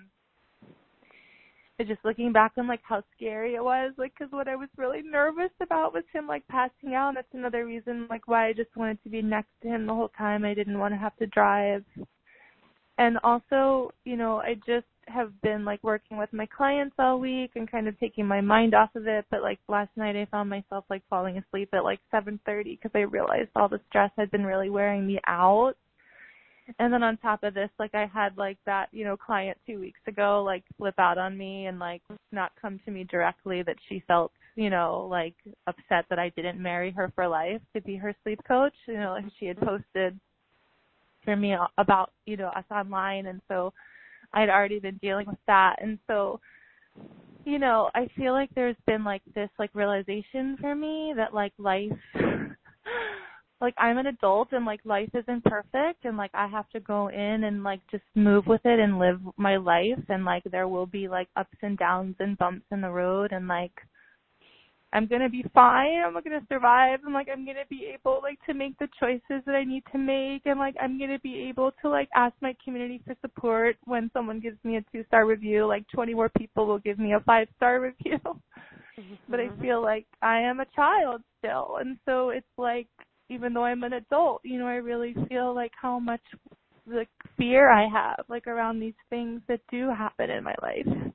just looking back on how scary it was, because what I was really nervous about was him passing out. And that's another reason why I just wanted to be next to him the whole time. I didn't want to have to drive. And also, I just have been working with my clients all week and kind of taking my mind off of it. But last night I found myself falling asleep at 7:30 because I realized all the stress had been really wearing me out. And then on top of this, I had that, client 2 weeks ago, flip out on me and not come to me directly that she felt, upset that I didn't marry her for life to be her sleep coach. She had posted for me about, us online. And so I'd already been dealing with that. And so, I feel there's been this realization for me that life, I'm an adult and life isn't perfect, and I have to go in and just move with it and live my life, and there will be ups and downs and bumps in the road, and I'm going to be fine. I'm going to survive. And, I'm going to be able, to make the choices that I need to make. And, I'm going to be able to, ask my community for support when someone gives me a 2-star review. 20 more people will give me a 5-star review. Mm-hmm. But I feel I am a child still. And so it's even though I'm an adult, I really feel how much, fear I have, around these things that do happen in my life.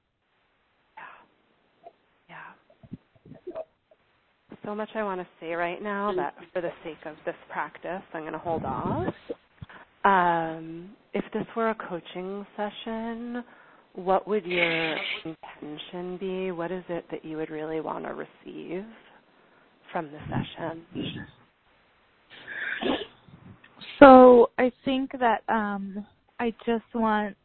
So much I want to say right now that for the sake of this practice, I'm going to hold off. If this were a coaching session, what would your intention be? What is it that you would really want to receive from the session? So I think that I just want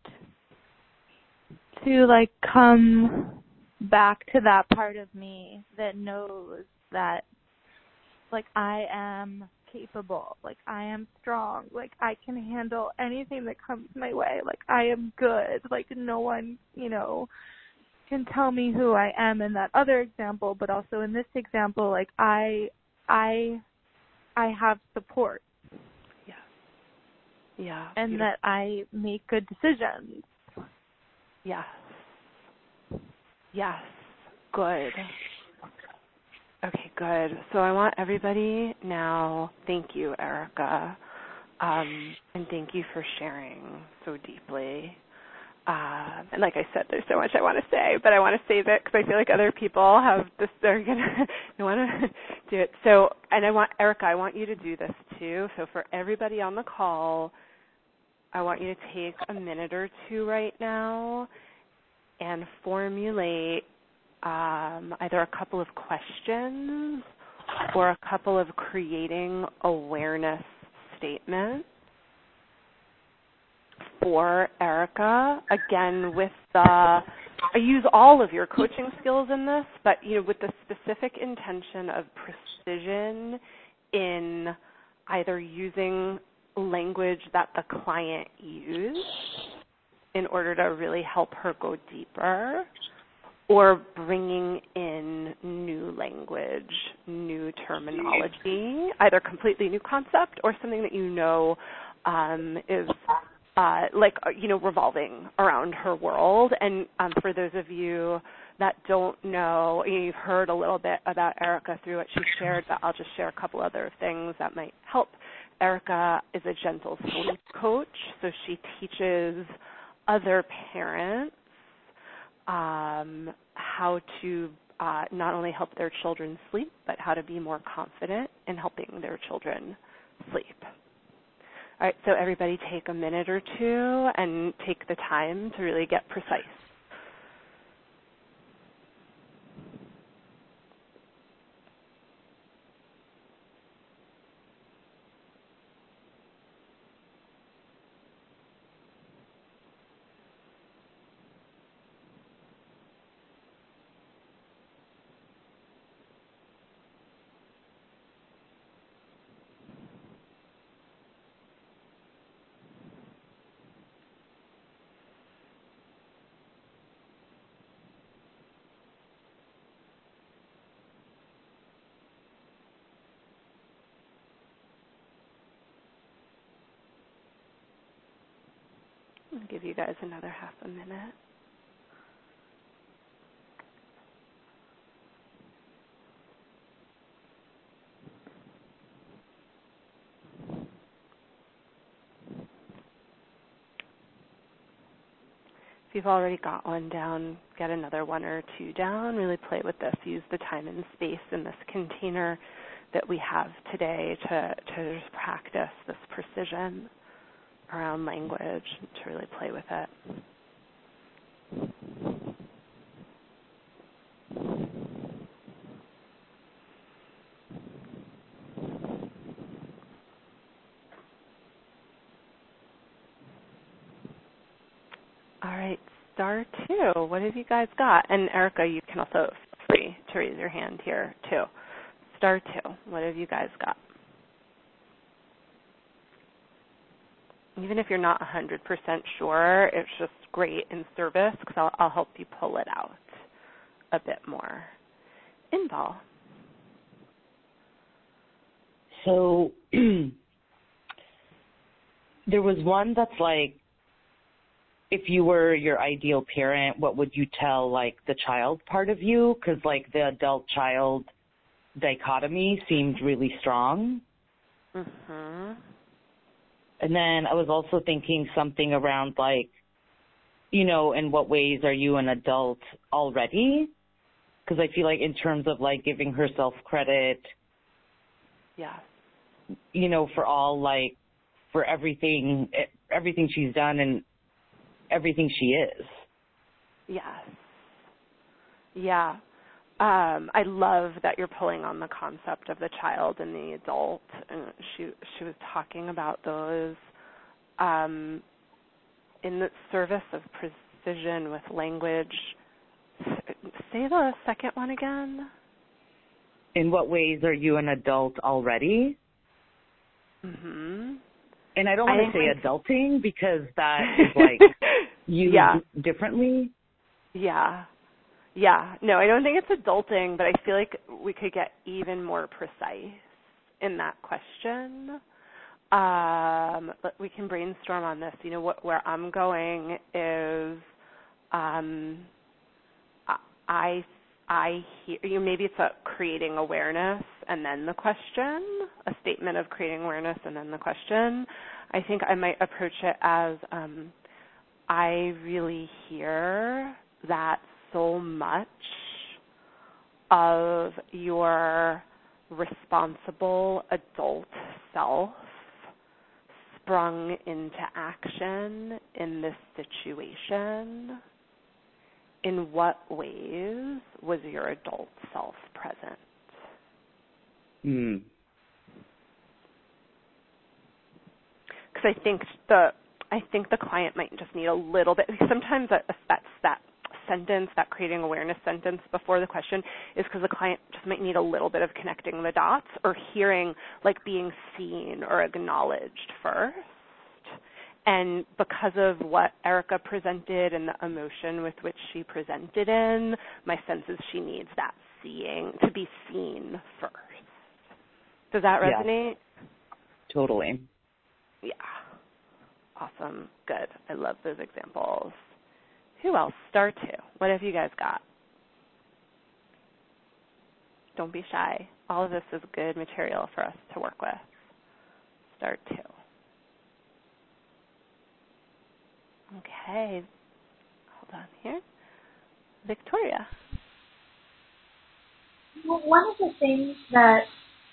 to like come back to that part of me that knows that like I am capable, like I am strong, like I can handle anything that comes my way, like I am good, like no one, can tell me who I am in that other example, but also in this example, like I have support. Yeah. And Beautiful. that I make good decisions. Yes. Yes. Good. Okay, good. So I want everybody now, thank you, Erica, and thank you for sharing so deeply. And like I said, there's so much I want to say, but I want to save it because I feel like other people have this, they're going to want to do it. So, and Erica, I want you to do this too. So for everybody on the call, I want you to take a minute or two right now and formulate either a couple of questions or a couple of creating awareness statements for Erica. Again, I use all of your coaching skills in this, but with the specific intention of precision in either using language that the client used in order to really help her go deeper, or bringing in new language, new terminology, either completely new concept or something that is revolving around her world. And for those of you that don't know, you've heard a little bit about Erica through what she shared, but I'll just share a couple other things that might help. Erica is a gentle sleep coach, so she teaches other parents how to not only help their children sleep, but how to be more confident in helping their children sleep. All right, so everybody take a minute or two and take the time to really get precise. I'll give you guys another half a minute. If you've already got one down, get another one or two down. Really play with this. Use the time and space in this container that we have today to just practice this precision around language, to really play with it. All right, star two. What have you guys got? And Erica, you can also feel free to raise your hand here too. Star two. What have you guys got? Even if you're not 100% sure, it's just great in service because I'll help you pull it out a bit more. Inbal. So there was one that's like, if you were your ideal parent, what would you tell like the child part of you? Because like the adult-child dichotomy seemed really strong. Mm-hmm. And then I was also thinking something around like, in what ways are you an adult already? Because I feel like in terms of like giving herself credit, Yeah. For all like, for everything she's done and everything she is. Yes. Yeah. I love that you're pulling on the concept of the child and the adult, and she was talking about those in the service of precision with language. Say the second one again. In what ways are you an adult already? Mm-hmm. And I don't want to say adulting because that is like used differently. Yeah. Yeah. No, I don't think it's adulting, but I feel like we could get even more precise in that question. But we can brainstorm on this. You know, where I'm going is I hear, you know, maybe it's a creating awareness and then the question, a statement of creating awareness and then the question. I think I might approach it as I really hear that so much of your responsible adult self sprung into action in this situation. In what ways was your adult self present? Because I think the client might just need a little bit. Sometimes that's that sentence, that creating awareness sentence before the question, is because the client just might need a little bit of connecting the dots or hearing, like being seen or acknowledged first. And because of what Erica presented and the emotion with which she presented in, my sense is she needs that seeing, to be seen first. Does that resonate? Yeah, totally. Yeah. Awesome. Good. I love those examples. Who else? Star 2. What have you guys got? Don't be shy. All of this is good material for us to work with. Star 2. Okay. Hold on here. Victoria. Well, one of the things that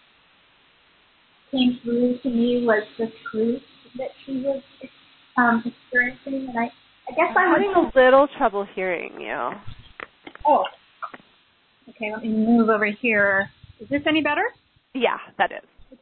came through to me was the truth that she was experiencing, and I guess I'm having a little trouble hearing you. Oh. Okay, let me move over here. Is this any better? Yeah, that is.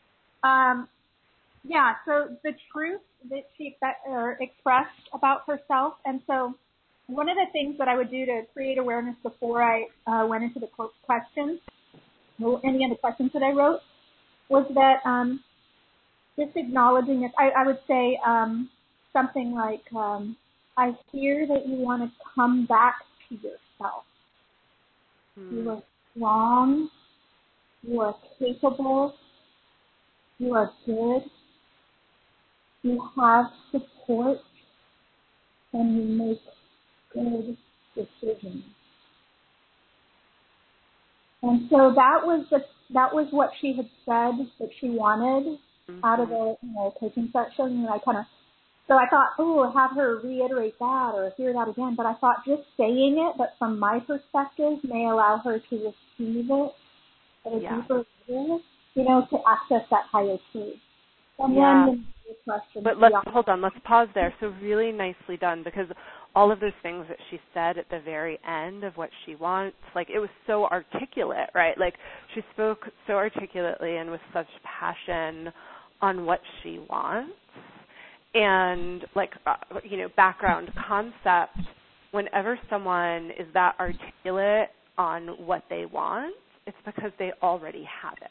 Yeah, so the truth that she expressed about herself, and so one of the things that I would do to create awareness before I went into the questions, any of the questions that I wrote, was that just acknowledging it. I would say something like, I hear that you want to come back to yourself. You are strong, you are capable, you are good, you have support, and you make good decisions. And so that was what she had said that she wanted out of the coaching section. And I thought, have her reiterate that or hear that again. But I thought just saying it, but from my perspective, may allow her to receive it at a deeper level, to access that higher truth. And then the question. But hold on, let's pause there. So really nicely done, because all of those things that she said at the very end of what she wants, like it was so articulate, right? Like she spoke so articulately and with such passion on what she wants. And background concept, whenever someone is that articulate on what they want, it's because they already have it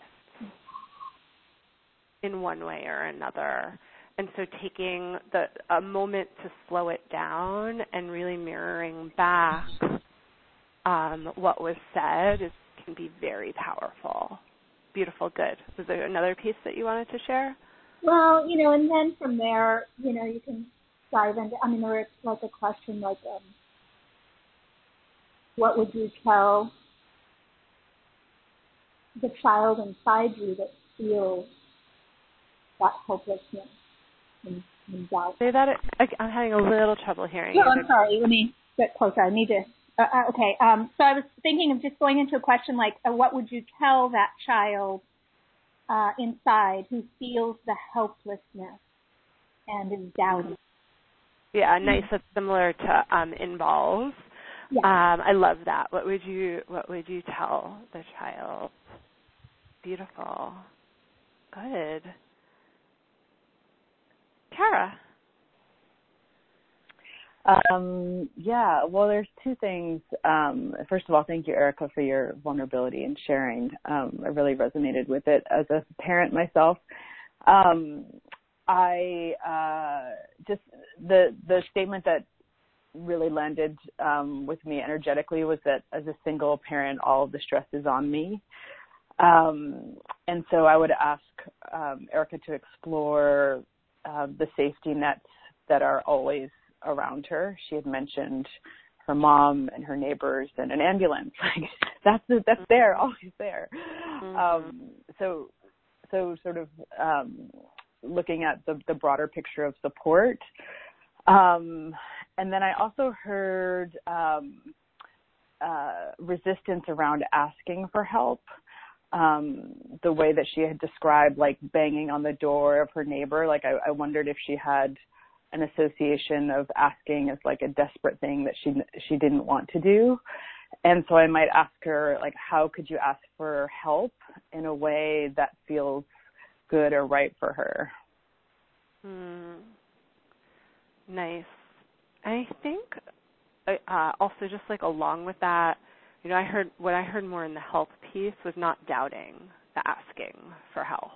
in one way or another. And so taking a moment to slow it down and really mirroring back what was said can be very powerful. Beautiful, good. Was there another piece that you wanted to share? Well, and then from there, you can dive into, there was like a question like, what would you tell the child inside you that feels that hopelessness and doubt? Say that. I'm having a little trouble hearing you. No, I'm sorry. Let me get closer. I need to. Okay. So I was thinking of just going into a question like, what would you tell that child inside who feels the helplessness and is doubting? Yeah, nice. That's similar to involve. Yeah. I love that. What would you tell the child? Beautiful. Good. Tara. Yeah, well, there's two things. First of all, thank you, Erica, for your vulnerability and sharing. I really resonated with it as a parent myself. I just the statement that really landed with me energetically was that as a single parent, all of the stress is on me. And so I would ask Erica to explore the safety nets that are always around her. She had mentioned her mom and her neighbors and an ambulance. That's there, always there. So sort of looking at the broader picture of support. And then I also heard resistance around asking for help. The way that she had described, like banging on the door of her neighbor, like I wondered if she had an association of asking as like a desperate thing that she didn't want to do. And so I might ask her, like, how could you ask for help in a way that feels good or right for her? Nice. I think also just like along with that, you know, what I heard more in the help piece was not doubting the asking for help.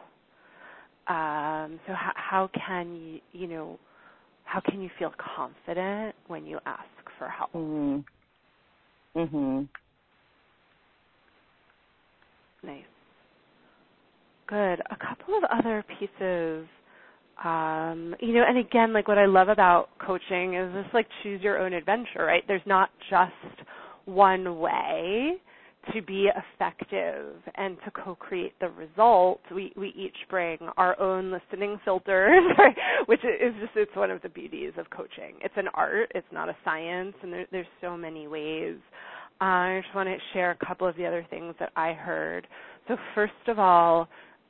So how can you feel confident when you ask for help? Nice. Good. A couple of other pieces, and again, like what I love about coaching is this like choose your own adventure, right? There's not just one way to be effective and to co-create the result. We each bring our own listening filters, right? Which is it's one of the beauties of coaching. It's an art. It's not a science, and there's so many ways. I just want to share a couple of the other things that I heard. So first of all,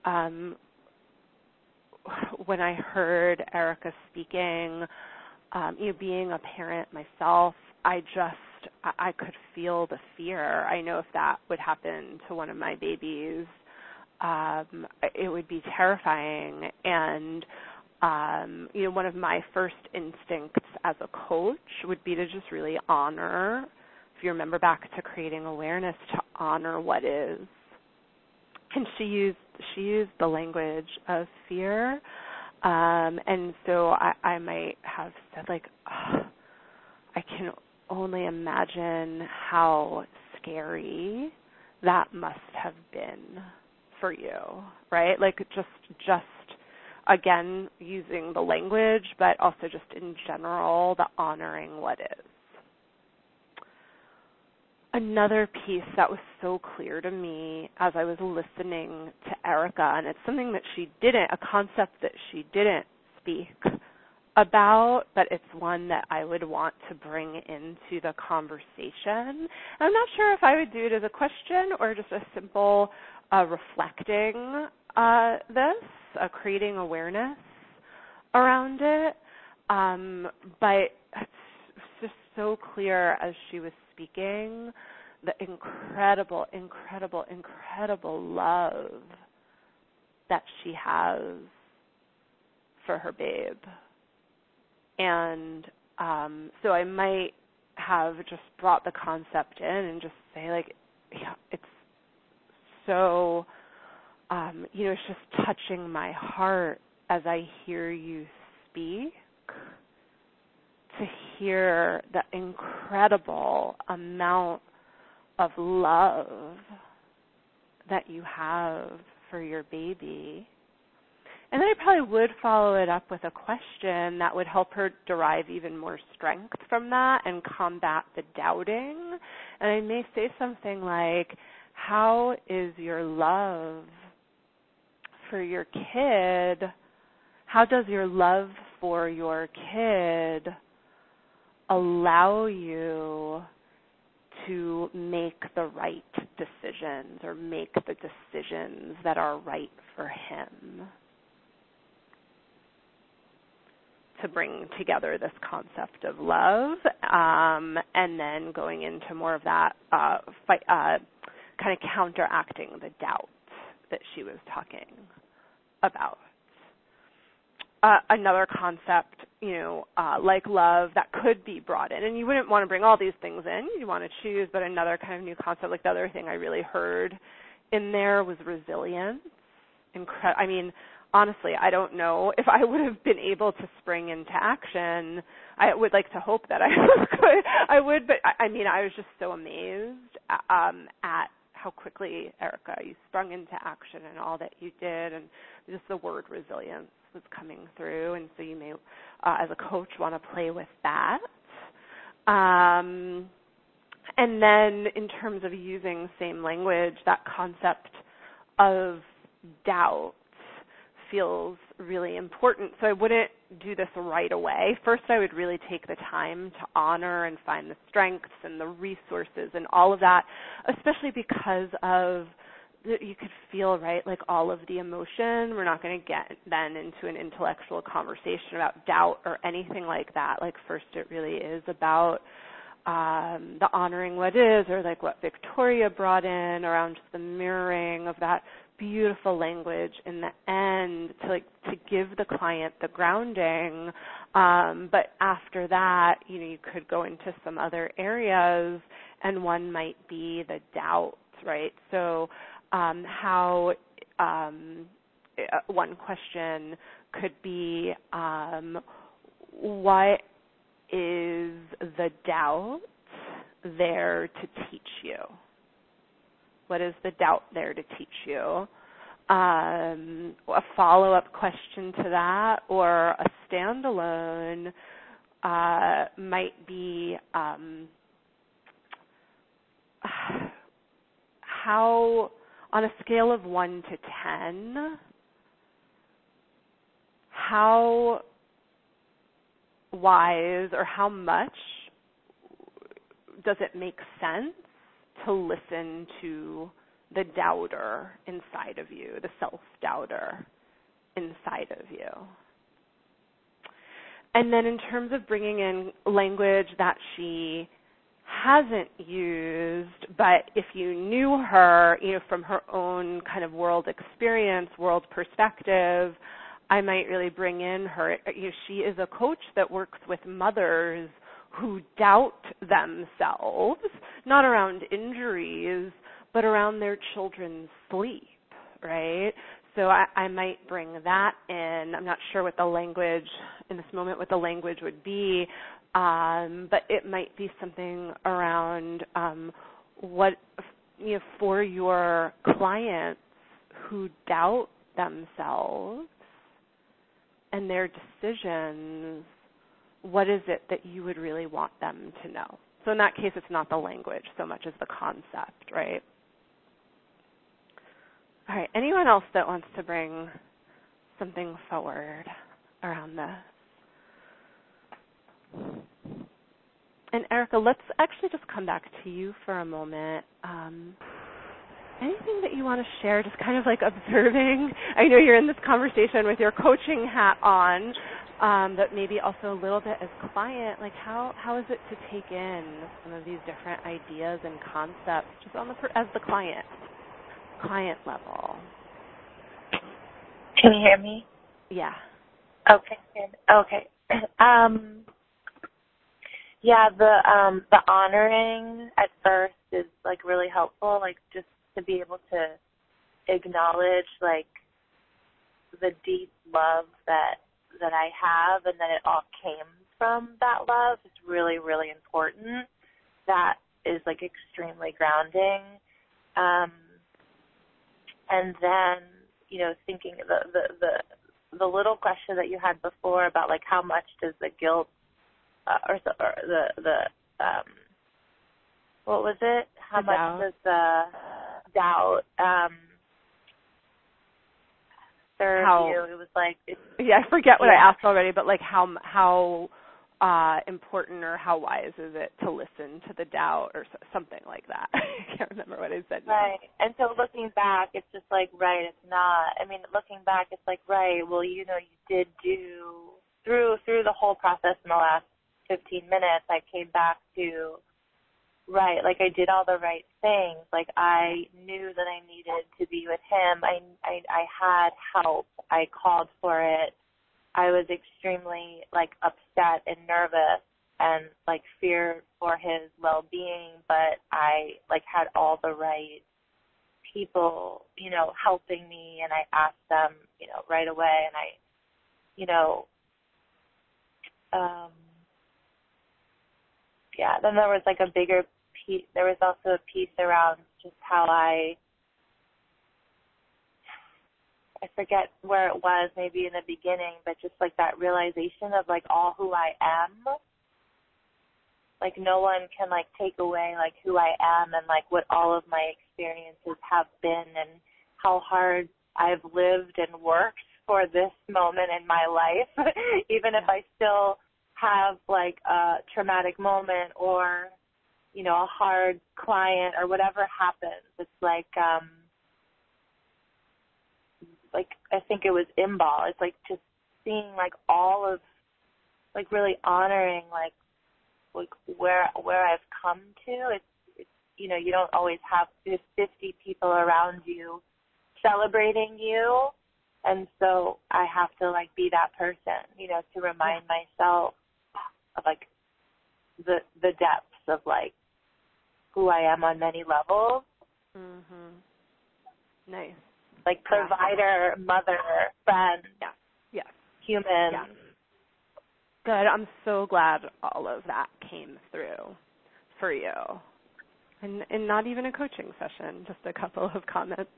when I heard Erica speaking, being a parent myself, I could feel the fear. I know if that would happen to one of my babies, it would be terrifying. And, one of my first instincts as a coach would be to just really honor, if you remember back to creating awareness, to honor what is. And she used the language of fear. And so I might have said, like, I can only imagine how scary that must have been for you, right? Like just again, using the language, but also just in general, the honoring what is. Another piece that was so clear to me as I was listening to Erica, and it's something that a concept that she didn't speak about, but it's one that I would want to bring into the conversation. And I'm not sure if I would do it as a question or just a simple reflecting creating awareness around it. But it's just so clear as she was speaking, the incredible, incredible, incredible love that she has for her babe. And so I might have just brought the concept in and just say, like, yeah, it's so, it's just touching my heart as I hear you speak, to hear the incredible amount of love that you have for your baby. And then I probably would follow it up with a question that would help her derive even more strength from that and combat the doubting. And I may say something like, how is your love for your kid, how does your love for your kid allow you to make the right decisions or make the decisions that are right for him? to bring together this concept of love, and then going into more of that kind of counteracting the doubt that she was talking about. Another concept, like love, that could be brought in, and you wouldn't want to bring all these things in, you want to choose, but another kind of new concept, like the other thing I really heard in there was resilience. Honestly, I don't know if I would have been able to spring into action. I would like to hope that I would, but I was just so amazed at how quickly, Erica, you sprung into action and all that you did, and just the word resilience was coming through, and so you may, as a coach, want to play with that. And then in terms of using same language, that concept of doubt feels really important. So I wouldn't do this right away. First, I would really take the time to honor and find the strengths and the resources and all of that, especially because of, you could feel, right, like all of the emotion. We're not going to get then into an intellectual conversation about doubt or anything like that. Like first it really is about the honoring what is, or like what Victoria brought in around just the mirroring of that beautiful language in the end to give the client the grounding. But after that, you could go into some other areas, and one might be the doubt, right? So how one question could be, what is the doubt there to teach you? What is the doubt there to teach you? A follow-up question to that, or a standalone, might be how, on a scale of 1 to 10, how wise or how much does it make sense to listen to the doubter inside of you, the self-doubter inside of you? And then in terms of bringing in language that she hasn't used, but if you knew her, from her own kind of world experience, world perspective, I might really bring in her. She is a coach that works with mothers who doubt themselves, not around injuries, but around their children's sleep, right? So I might bring that in. I'm not sure what the language, in this moment, what the language would be, but it might be something around what, for your clients who doubt themselves and their decisions, what is it that you would really want them to know? So in that case, it's not the language so much as the concept, right? All right, anyone else that wants to bring something forward around this? And Erica, let's actually just come back to you for a moment. Anything that you want to share, just kind of like observing? I know you're in this conversation with your coaching hat on, but maybe also a little bit as client, like how is it to take in some of these different ideas and concepts just on as the client level? Can you hear me? Yeah. Okay, good. Okay. Yeah, the honoring at first is like really helpful, like just to be able to acknowledge like the deep love that I have, and that it all came from that love is really, really important. That is like extremely grounding. And then, thinking the little question that you had before about like how much does the guilt what was it? How much does the doubt serve you? It was like I forget what I asked already, but like how important or how wise is it to listen to the doubt or something like that? I can't remember what I said now. Right. And so looking back, it's just like, right, it's not. I mean, looking back, it's like, right, well, you did do through the whole process in the last 15 minutes, I came back to, right, like I did all the right things. Like I knew that I needed to be with him. I had help. I called for it. I was extremely like upset and nervous and like feared for his well-being, but I like had all the right people, you know, helping me, and I asked them, you know, right away, and I, you know, yeah, then there was like a bigger piece, there was also a piece around just how I forget where it was, maybe in the beginning, but just like that realization of like all who I am. Like no one can like take away like who I am and like what all of my experiences have been and how hard I've lived and worked for this moment in my life. Even if I still have like a traumatic moment or, you know, a hard client or whatever happens, it's like I think it was Imbal. It's like just seeing like all of, like really honoring like where I've come to. It's you know, you don't always have 50 people around you celebrating you, and so I have to like be that person, you know, to remind myself of like the depths of like who I am on many levels. Mhm. Nice. Like provider, mother, friend, human. Yeah. Good. I'm so glad all of that came through for you. And not even a coaching session, just a couple of comments.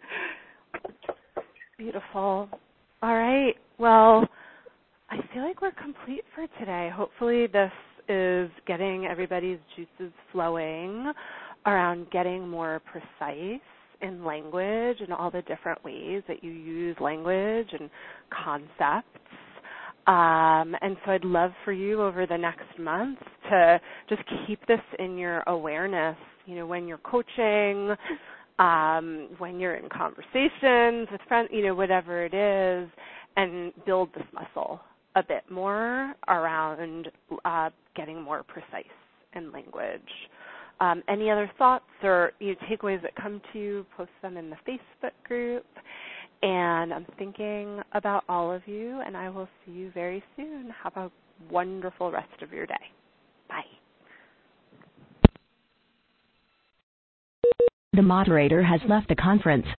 Beautiful. All right. Well, I feel like we're complete for today. Hopefully this is getting everybody's juices flowing around getting more precise in language and all the different ways that you use language and concepts. And so I'd love for you over the next month to just keep this in your awareness, you know, when you're coaching, when you're in conversations with friends, you know, whatever it is, and build this muscle a bit more around getting more precise in language. Any other thoughts or takeaways that come to you, post them in the Facebook group. And I'm thinking about all of you, and I will see you very soon. Have a wonderful rest of your day. Bye. The moderator has left the conference.